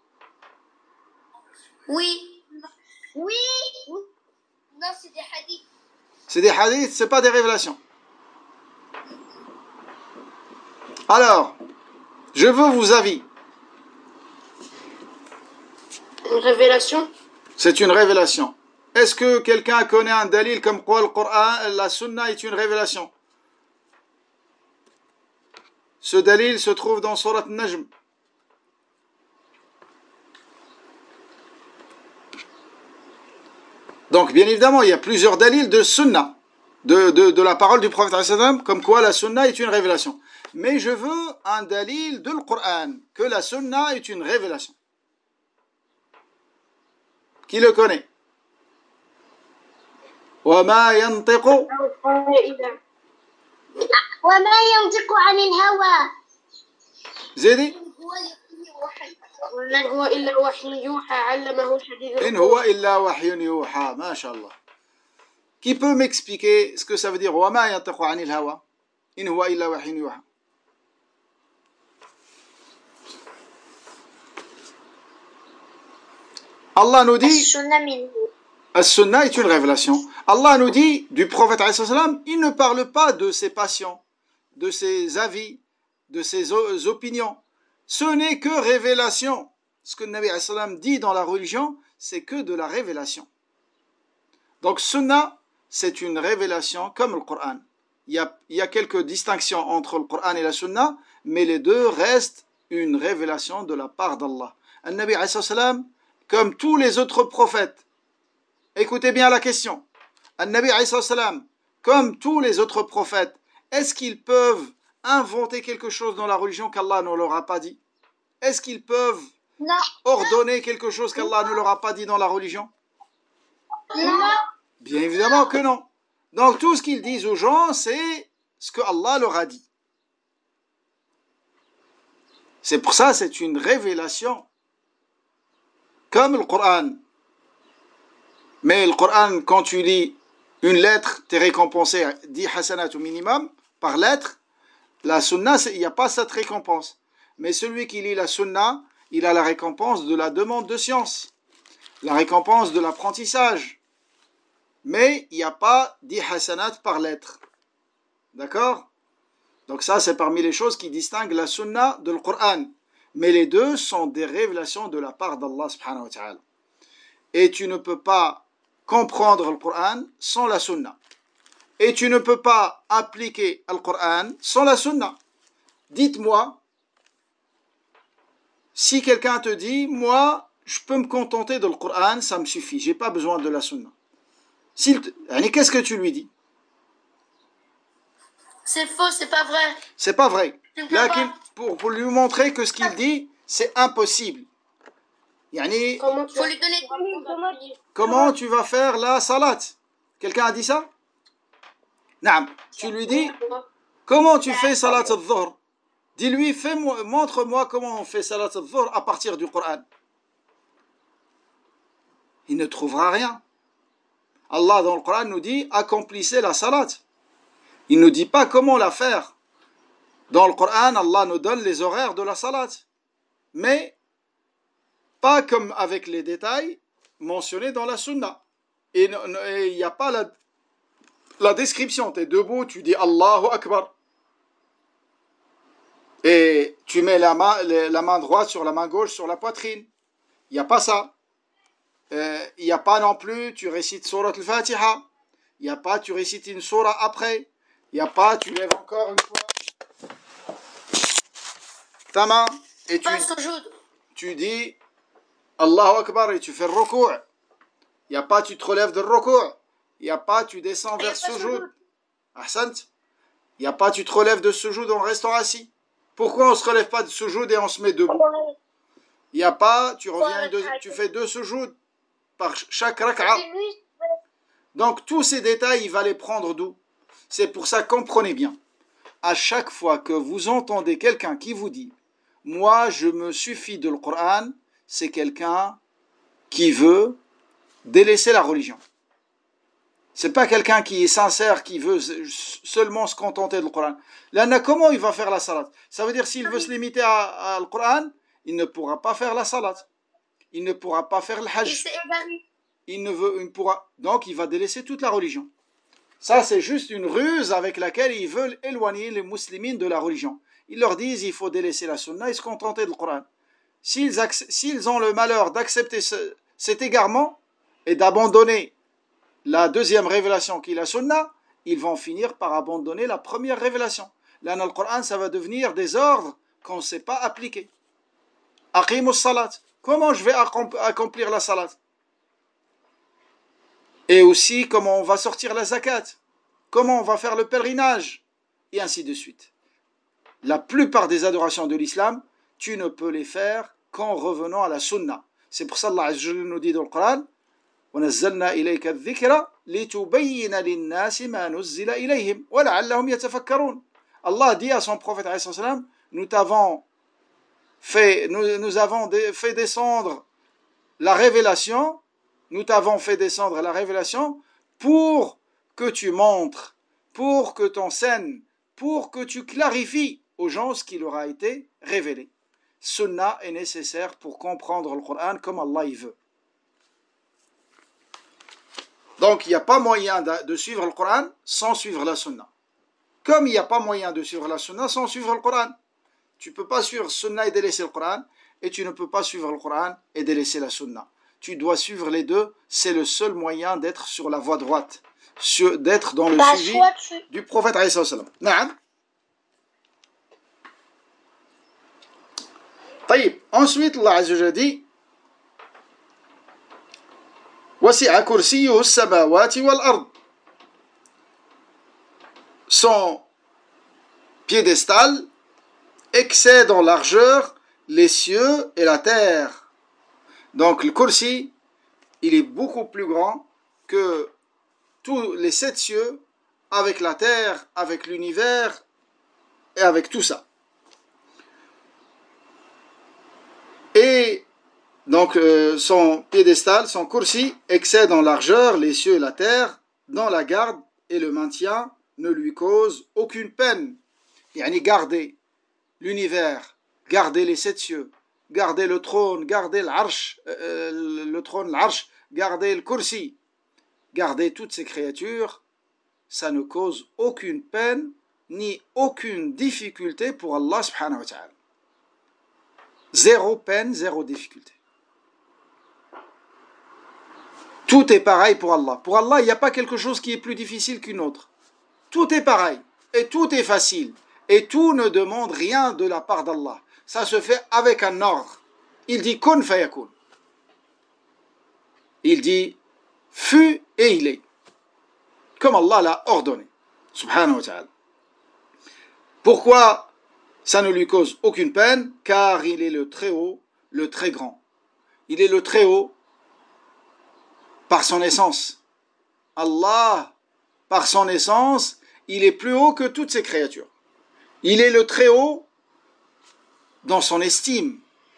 Oui. Oui. Non, c'est des hadiths. C'est des hadiths, c'est pas des révélations. Alors, je veux vous avis. Une révélation? C'est une révélation. Est-ce que quelqu'un connaît un dalil comme quoi le Coran, la sunna est une révélation? Ce dalil se trouve dans Surat Najm. Donc, bien évidemment, il y a plusieurs dalils de sunna, de, de, de la parole du prophète, comme quoi la sunna est une révélation. Mais je veux un dalil de le Coran, que la sunna est une révélation. Qui le connaît? وما ينطق وما ينطق عن الهوى. زيدي. إن هو إلا وحي يوحى علمه شديد القوى. إن هو إلا وحي يوحى. ما شاء الله. Qui peut m'expliquer ce que ça veut dire وما ينطق عن الهوى? إن هو إلا وحي يوحى. Allah nous dit, As-Sunnah est une révélation. Allah nous dit du prophète alayhi salam, il ne parle pas de ses passions, de ses avis, de ses opinions. Ce n'est que révélation. Ce que le Nabi alayhi salam dit dans la religion, c'est que de la révélation. Donc Sunnah, c'est une révélation comme le Coran. Il y a, il y a quelques distinctions entre le Coran et la Sunnah, mais les deux restent une révélation de la part d'Allah. Le Nabi alayhi salam, comme tous les autres prophètes. Écoutez bien la question. An-Nabi alayhi salam, comme tous les autres prophètes, est-ce qu'ils peuvent inventer quelque chose dans la religion qu'Allah ne leur a pas dit? Est-ce qu'ils peuvent non. ordonner quelque chose qu'Allah ne leur a pas dit dans la religion? Non. Bien évidemment que non. Donc tout ce qu'ils disent aux gens, c'est ce que Allah leur a dit. C'est pour ça, c'est une révélation. Comme le Coran. Mais le Coran, quand tu lis une lettre, tu es récompensé dix hasanat au minimum par lettre. La sunna, il n'y a pas cette récompense. Mais celui qui lit la sunna, il a la récompense de la demande de science, la récompense de l'apprentissage. Mais il n'y a pas dix hasanat par lettre. D'accord? Donc ça, c'est parmi les choses qui distinguent la sunna de le Coran. Mais les deux sont des révélations de la part d'Allah subhanahu wa ta'ala. Et tu ne peux pas comprendre le Coran sans la sunna. Et tu ne peux pas appliquer le Coran sans la sunna. Dites-moi, si quelqu'un te dit, moi, je peux me contenter de le Coran, ça me suffit, j'ai pas besoin de la sunna. Qu'est-ce que tu lui dis? C'est faux, c'est pas vrai. C'est pas vrai. Là, pas. Pour, pour lui montrer que ce qu'il dit, c'est impossible. Yani, Comment tu, Faut lui donner comment, comment tu vas faire la salat? Quelqu'un a dit ça? Naam. Tu lui dis, comment tu fais salat al-dhuhr? Dis-lui, montre-moi comment on fait salat al-dhuhr à partir du Coran. Il ne trouvera rien. Allah dans le Coran nous dit, accomplissez la salat. Il ne nous dit pas comment la faire. Dans le Coran, Allah nous donne les horaires de la salat. Mais pas comme avec les détails mentionnés dans la sunna. Et il n'y a pas la, la description. Tu es debout, tu dis Allahu Akbar. Et tu mets la main, la main droite sur la main gauche sur la poitrine. Il n'y a pas ça. Euh, il n'y a pas non plus, tu récites Surat al-Fatiha. Il n'y a pas, tu récites une surah après. Il n'y a pas, tu lèves encore une fois ta main et tu, tu dis Allahu Akbar et tu fais le ruku'. Il n'y a pas, tu te relèves de ruku'. Il n'y a pas, tu descends vers sujoud. Ahsant. Il n'y a pas, tu te relèves de sujoud en restant assis. Pourquoi on ne se relève pas de sujoud et on se met debout? Il n'y a pas, tu reviens, deux, tu fais deux sujoud par chaque rak'a. Donc tous ces détails, il va les prendre d'où? C'est pour ça, comprenez bien. À chaque fois que vous entendez quelqu'un qui vous dit « Moi, je me suffis de le Coran », c'est quelqu'un qui veut délaisser la religion. C'est pas quelqu'un qui est sincère, qui veut seulement se contenter de le Coran. Là, comment il va faire la salat? Ça veut dire s'il veut se limiter à, à le Coran, il ne pourra pas faire la salat. Il ne pourra pas faire le hajj. Il ne veut, il pourra, donc il va délaisser toute la religion. Ça, c'est juste une ruse avec laquelle ils veulent éloigner les musulmans de la religion. Ils leur disent il faut délaisser la sunna et se contenter du Coran. S'ils, s'ils ont le malheur d'accepter ce, cet égarement et d'abandonner la deuxième révélation qui est la sunna, ils vont finir par abandonner la première révélation. Là, dans le Coran, ça va devenir des ordres qu'on ne sait pas appliquer. Aqimus salat. Comment je vais accomplir la salat? Et aussi comment on va sortir la zakat, comment on va faire le pèlerinage, et ainsi de suite. La plupart des adorations de l'islam, tu ne peux les faire qu'en revenant à la sunna. C'est pour ça que Allah nous dit dans le Coran وَنَزَّلْنَا إِلَيْكَ الذِّكْرَ لِتُبَيِّنَ لِلنَّاسِ مَا نُزِّلَ إِلَيْهِمْ وَلَعَلَّهُمْ يَتَفَكَّرُونَ. Allah dit à son prophète nous t'avons fait, nous, nous avons fait descendre la révélation. Nous t'avons fait descendre la révélation pour que tu montres, pour que tu enseignes, pour que tu clarifies aux gens ce qui leur a été révélé. Sunna est nécessaire pour comprendre le Coran comme Allah y veut. Donc il n'y a pas moyen de, de suivre le Coran sans suivre la Sunna. Comme il n'y a pas moyen de suivre la Sunna sans suivre le Coran. Tu ne peux pas suivre la Sunna et délaisser le Coran, et tu ne peux pas suivre le Coran et délaisser la Sunna. Tu dois suivre les deux, c'est le seul moyen d'être sur la voie droite, sur, d'être dans le bah, suivi tu... du prophète alayhi salam. Naam. طيب. Ensuite, Allah Azza wa Jalla dit وَسِعَ كُرْسِيُّهُ السَّمَاوَاتِ وَالْأَرْضِ. Son piédestal excède en largeur les cieux et la terre. Donc le kursi, il est beaucoup plus grand que tous les sept cieux, avec la terre, avec l'univers et avec tout ça. Et Donc euh, son piédestal, son kursi, excède en largeur les cieux et la terre, dans la garde et le maintien ne lui cause aucune peine. Yani garder l'univers, garder les sept cieux, garder le trône, garder l'arche, euh, le trône, l'arche, garder le kursi, garder toutes ces créatures, ça ne cause aucune peine ni aucune difficulté pour Allah subhanahu wa ta'ala. Zéro peine, zéro difficulté. Tout est pareil pour Allah. Pour Allah, il n'y a pas quelque chose qui est plus difficile qu'une autre. Tout est pareil. Et tout est facile. Et tout ne demande rien de la part d'Allah. Ça se fait avec un ordre. Il dit kun fayakun. Il dit fut et il est. Comme Allah l'a ordonné. Subhanahu wa ta'ala. Pourquoi ça ne lui cause aucune peine? Car il est le très haut, le très grand. Il est le très haut par son essence. Allah, par son essence, il est plus haut que toutes ces créatures. Il est le très haut dans son estime.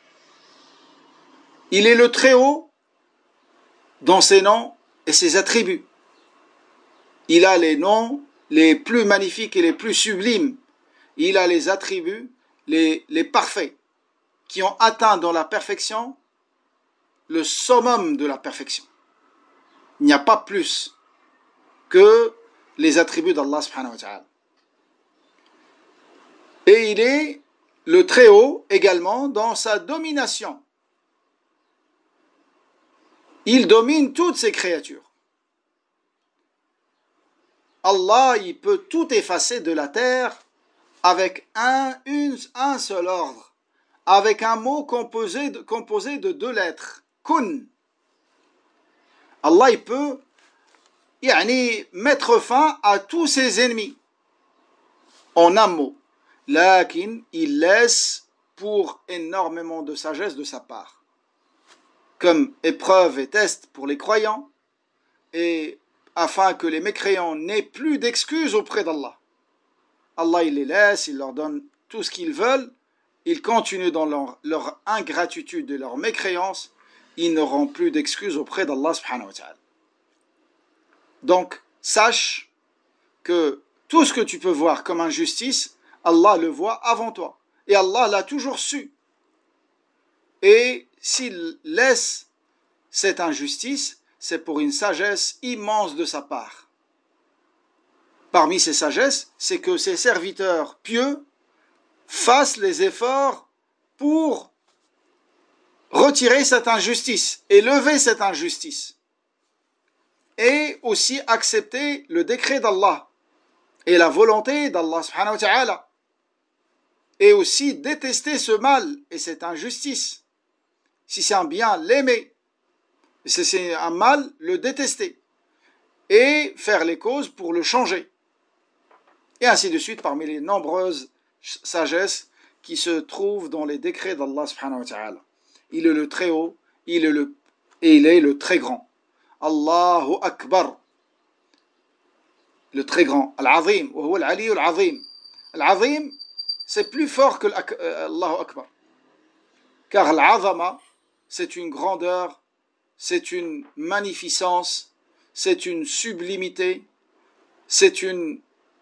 Il est le très haut dans ses noms et ses attributs. Il a les noms les plus magnifiques et les plus sublimes. Il a les attributs les, les parfaits qui ont atteint dans la perfection le summum de la perfection. Il n'y a pas plus que les attributs d'Allah subhanahu wa ta'ala. Et il est le très haut également dans sa domination. Il domine toutes ses créatures. Allah, il peut tout effacer de la terre avec un, une, un seul ordre, avec un mot composé de, composé de deux lettres, kun. Allah, il peut yani, mettre fin à tous ses ennemis en un mot. Lakin, il laisse pour énormément de sagesse de sa part, comme épreuve et test pour les croyants, et afin que les mécréants n'aient plus d'excuses auprès d'Allah. Allah, il les laisse, il leur donne tout ce qu'ils veulent, ils continuent dans leur, leur ingratitude et leur mécréance, ils n'auront plus d'excuses auprès d'Allah subhanahu wa ta'ala. Donc, sache que tout ce que tu peux voir comme injustice, Allah le voit avant toi. Et Allah l'a toujours su. Et s'il laisse cette injustice, c'est pour une sagesse immense de sa part. Parmi ces sagesses, c'est que ses serviteurs pieux fassent les efforts pour retirer cette injustice et lever cette injustice. Et aussi accepter le décret d'Allah et la volonté d'Allah subhanahu wa ta'ala. Et aussi détester ce mal et cette injustice. Si c'est un bien, l'aimer. Si c'est un mal, le détester. Et faire les causes pour le changer. Et ainsi de suite parmi les nombreuses sagesses qui se trouvent dans les décrets d'Allah subhanahu wa ta'ala. Il est le très haut, il est le, et il est le très grand. Allahu Akbar. Le très grand. Al-Azim. Wa huwa al-Ali al-Azim. Al-Azim, c'est plus fort que l'Allahu Akbar. Car l'Azama, c'est une grandeur, c'est une magnificence, c'est une sublimité, c'est une...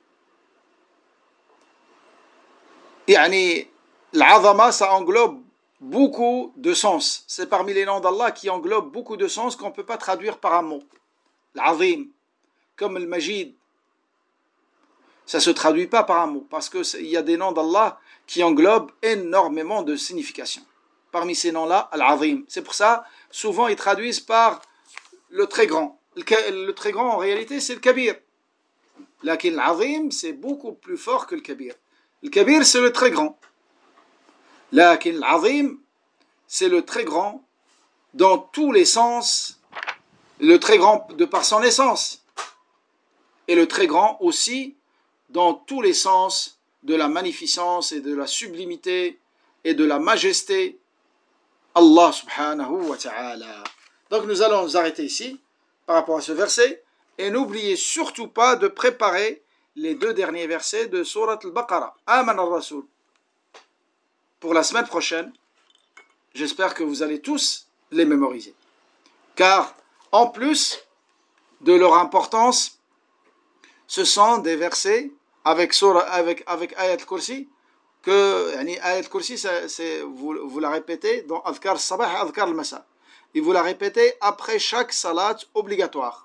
Yani, l'Azama, ça englobe beaucoup de sens. C'est parmi les noms d'Allah qui englobe beaucoup de sens qu'on ne peut pas traduire par un mot. L'Azim, comme le Majid, ça ne se traduit pas par un mot, parce qu'il y a des noms d'Allah qui englobent énormément de significations. Parmi ces noms-là, Al-Azim. C'est pour ça, souvent, ils traduisent par le très grand. Le, le très grand, en réalité, c'est le Kabir. Lakin l'Azim, c'est beaucoup plus fort que le Kabir. Le Kabir, c'est le très grand. Lakin l'Azim, c'est le très grand dans tous les sens, le très grand de par son essence, et le très grand aussi dans tous les sens de la magnificence et de la sublimité et de la majesté, Allah subhanahu wa ta'ala. Donc nous allons nous arrêter ici par rapport à ce verset, et n'oubliez surtout pas de préparer les deux derniers versets de Surat al-Baqarah, Aman al-Rasul. Pour la semaine prochaine, j'espère que vous allez tous les mémoriser. Car, en plus de leur importance, ce sont des versets avec, avec, avec Ayat al-Kursi, que yani, Ayat al-Kursi, c'est, c'est, vous, vous la répétez dans Adhkar al-Sabah et Adhkar al-Masa. Et vous la répétez après chaque salat obligatoire.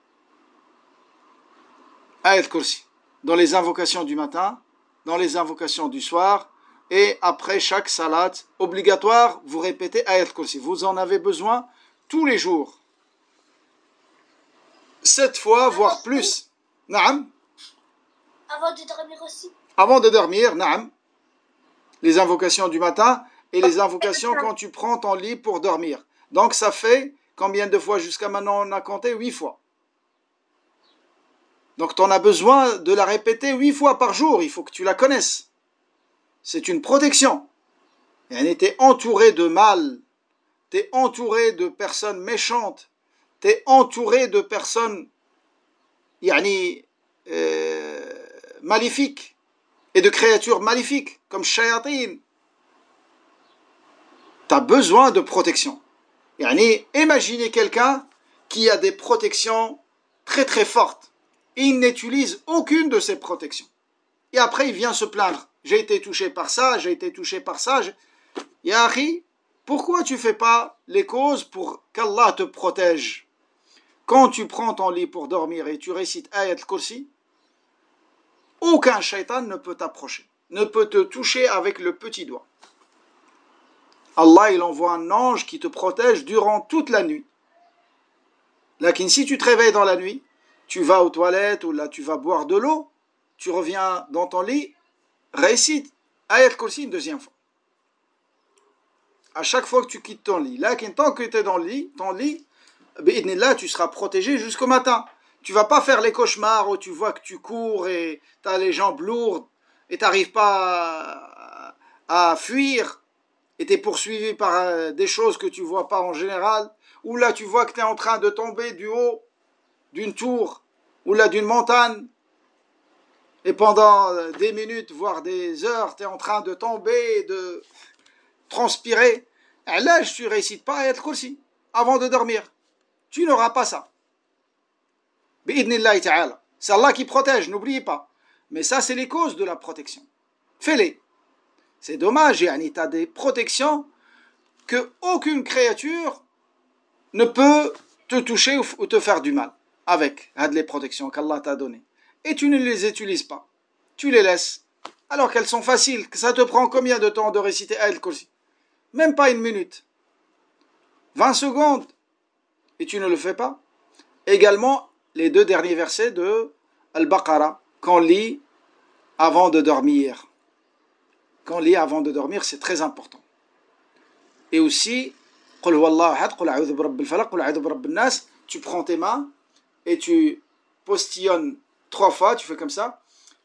Ayat al-Kursi. Dans les invocations du matin, dans les invocations du soir, et après chaque salat obligatoire, vous répétez Ayat al-Kursi. Vous en avez besoin tous les jours. Sept fois, voire plus. Naam. Avant de dormir aussi. Avant de dormir, naam. Les invocations du matin et les invocations quand tu prends ton lit pour dormir. Donc ça fait combien de fois jusqu'à maintenant on a compté? Huit fois. Donc tu en as besoin de la répéter huit fois par jour. Il faut que tu la connaisses. C'est une protection. Et elle était entourée de mal. Tu es entouré de personnes méchantes. Tu es entouré de personnes yani, euh, maléfiques et de créatures maléfiques comme shayatin. Tu as besoin de protection. Yani, imaginez quelqu'un qui a des protections très très fortes. Il n'utilise aucune de ces protections. Et après, il vient se plaindre. J'ai été touché par ça, j'ai été touché par ça. Ya akhi, pourquoi tu ne fais pas les causes pour qu'Allah te protège? Quand tu prends ton lit pour dormir et tu récites Ayat al-Kursi, aucun shaitan ne peut t'approcher, ne peut te toucher avec le petit doigt. Allah, il envoie un ange qui te protège durant toute la nuit. Lakin, si tu te réveilles dans la nuit, tu vas aux toilettes ou là tu vas boire de l'eau, tu reviens dans ton lit, récite Ayat al-Kursi une deuxième fois. À chaque fois que tu quittes ton lit. Lakin, tant que tu es dans le lit, ton lit, là, tu seras protégé jusqu'au matin. Tu ne vas pas faire les cauchemars où tu vois que tu cours et tu as les jambes lourdes et tu n'arrives pas à, à fuir et tu es poursuivi par des choses que tu ne vois pas en général. Ou là, tu vois que tu es en train de tomber du haut d'une tour ou là d'une montagne et pendant des minutes, voire des heures, tu es en train de tomber et de transpirer. Et là, je ne récite pas Ayat al-Kursi avant de dormir. Tu n'auras pas ça. Bi'idnillahi ta'ala. C'est Allah qui protège, n'oubliez pas. Mais ça, c'est les causes de la protection. Fais-les. C'est dommage, yani, tu as des protections que aucune créature ne peut te toucher ou te faire du mal avec les protections qu'Allah t'a données. Et tu ne les utilises pas. Tu les laisses. Alors qu'elles sont faciles. Ça te prend combien de temps de réciter Ayat al-Kursi? Même pas une minute. vingt secondes. Et tu ne le fais pas. Également, les deux derniers versets de Al-Baqarah, qu'on lit avant de dormir. Qu'on lit avant de dormir, c'est très important. Et aussi, Qul huwallahu ahad, Qul a'udhu birabbil falaq, Qul a'udhu birabbil nas, tu prends tes mains et tu postillonnes trois fois, tu fais comme ça.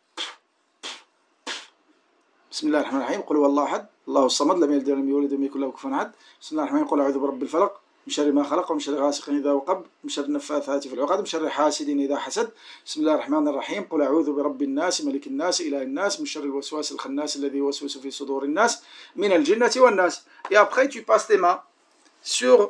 Bismillah ar-Rahman ar-Rahim, Qul huwallahu ahad, Allahu samad, lam yalid wa lam yulad wa lam yakul lahu kufuwan ahad. Bismillah ar-Rahman ar-Rahim, Qul a'udhu birabbil falaq. من شر ما خلق ومن شر غاسق إذا وقب من شر النفاثات في العقد من شر حاسد إذا حسد بسم الله الرحمن الرحيم قل أعوذ برب الناس ملك الناس إله الناس من شر الوسواس الخناس الذي يوسوس في صدور الناس من الجنة والناس. Et après tu passes tes mains sur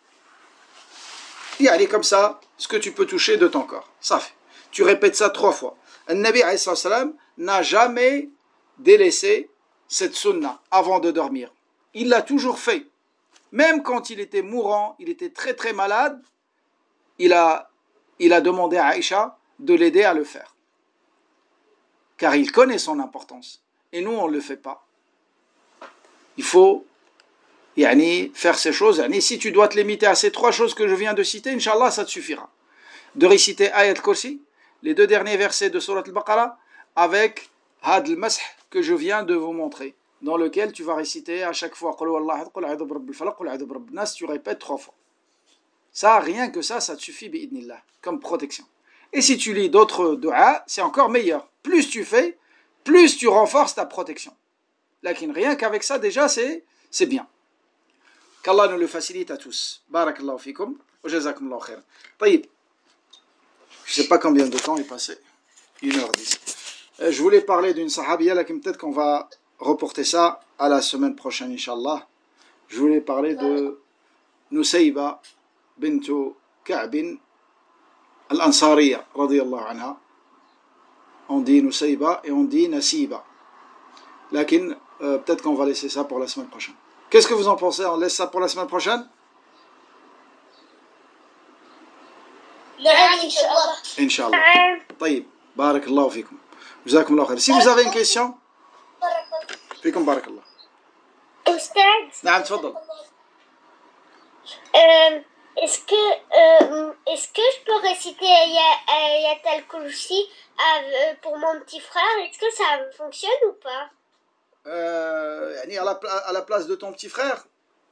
يعني comme ça ce que tu peux toucher de ton corps. Ça fait. Tu répètes ça trois fois. Le Nabi alayhi salam n'a jamais délaissé cette sunna avant de dormir. Il l'a toujours fait. Même quand il était mourant, il était très très malade, il a, il a demandé à Aïcha de l'aider à le faire. Car il connaît son importance. Et nous, on ne le fait pas. Il faut yani, faire ces choses. Yani, si tu dois te limiter à ces trois choses que je viens de citer, Inch'Allah, ça te suffira. De réciter Ayat al-Kursi, les deux derniers versets de Surat al-Baqarah, avec Had al-Masih que je viens de vous montrer, dans lequel tu vas réciter à chaque fois tu répètes trois fois. Ça, rien que ça, ça te suffit bi'idnillah, comme protection. Et si tu lis d'autres du'a, c'est encore meilleur. Plus tu fais, plus tu renforces ta protection. Lakin, rien qu'avec ça, déjà, c'est, c'est bien. Qu'Allah nous le facilite à tous. Barakallahu fikum, wa jazakumullahu khairan. Taïb. Je ne sais pas combien de temps est passé. une heure dix. Je voulais parler d'une sahabiya, là, peut-être qu'on va reporter ça à la semaine prochaine, Inch'Allah. Je voulais parler de نسيبة بنت كعب الأنصارية رضي الله عنها. On dit Nusayba et on dit Nasiba. Lakin, euh, peut-être qu'on va laisser ça pour la semaine prochaine. Qu'est-ce que vous en pensez? On laisse ça pour la semaine prochaine? نعم إن شاء الله. Inch'Allah. طيب. بارك الله فيكم. جزاكم الله خير. Si vous avez une question. فيكم بارك الله. أستاذ. نعم تفضل. Est-ce que, euh, est-ce que je peux réciter Ayat al-Kursi pour mon petit frère? Est-ce que ça fonctionne ou pas? Euh, à, la, à la place de ton petit frère?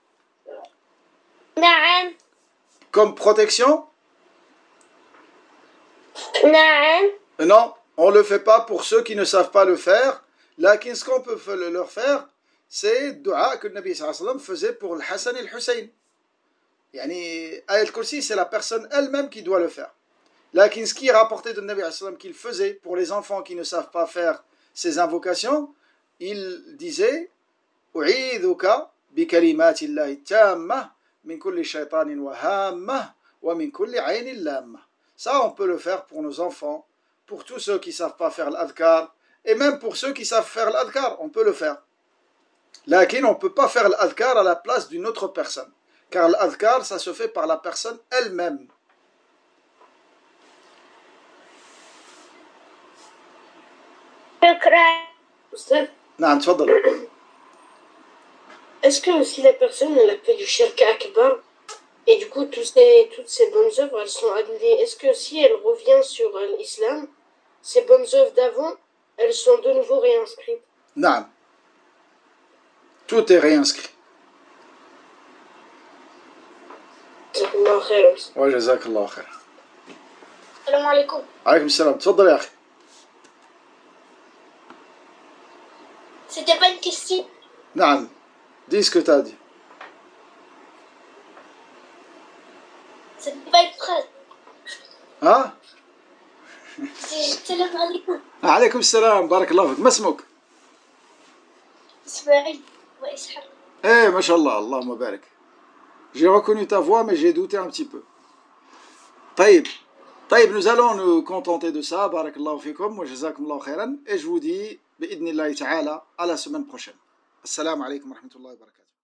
Naam. Comme protection? Naam. Non, on ne le fait pas pour ceux qui ne savent pas le faire. Là, ce qu'on peut leur faire, c'est le dua que le Nabi sallallahu alayhi wa sallam faisait pour le Hassan et le Hussein. Yani, Ayat al-Kursi, c'est la personne elle-même qui doit le faire. Là, ce qui est rapporté de Nabi sallallahu alayhi wa sallam qu'il faisait pour les enfants qui ne savent pas faire ces invocations, il disait U'idhuka bi kalimatillahi tamma min kulli shaytanin wa hamma wa min kulli aynin lamma. Ça, on peut le faire pour nos enfants, pour tous ceux qui ne savent pas faire l'adhkar, et même pour ceux qui savent faire l'adhkar, on peut le faire. Lakin, on ne peut pas faire l'adhkar à la place d'une autre personne. Car l'adhkar, ça se fait par la personne elle-même. Non, Est-ce que aussi la personne elle a fait du shirk akbar et du coup tous ces, toutes ces bonnes œuvres elles sont annulées? Est-ce que si elle revient sur l'islam, ces bonnes œuvres d'avant elles sont de nouveau réinscrites? Non. Tout est réinscrit. Jazakallah khair. Ouais, jazakallah khair. Salam alaikum. Alaykoum salam. Tfaddal ya akhi. C'était pas une question. Non. Dis ce que tu as dit. C'était pas une phrase. Hein? C'est salam alaikum. Alaykoum salam. Barakallah fik. Ma اسمك? Ismaïl wa Ishaq. Eh, mashallah, Allahumma barik. J'ai reconnu ta voix, mais j'ai douté un petit peu. Taïb. Taïb, nous allons nous contenter de ça. Barakallahu fikum wa jazakumullahu khairan. Et je vous dis, bi'idnillahi ta'ala, à la semaine prochaine. Assalamu alaikum wa rahmatullahi wa barakatuh.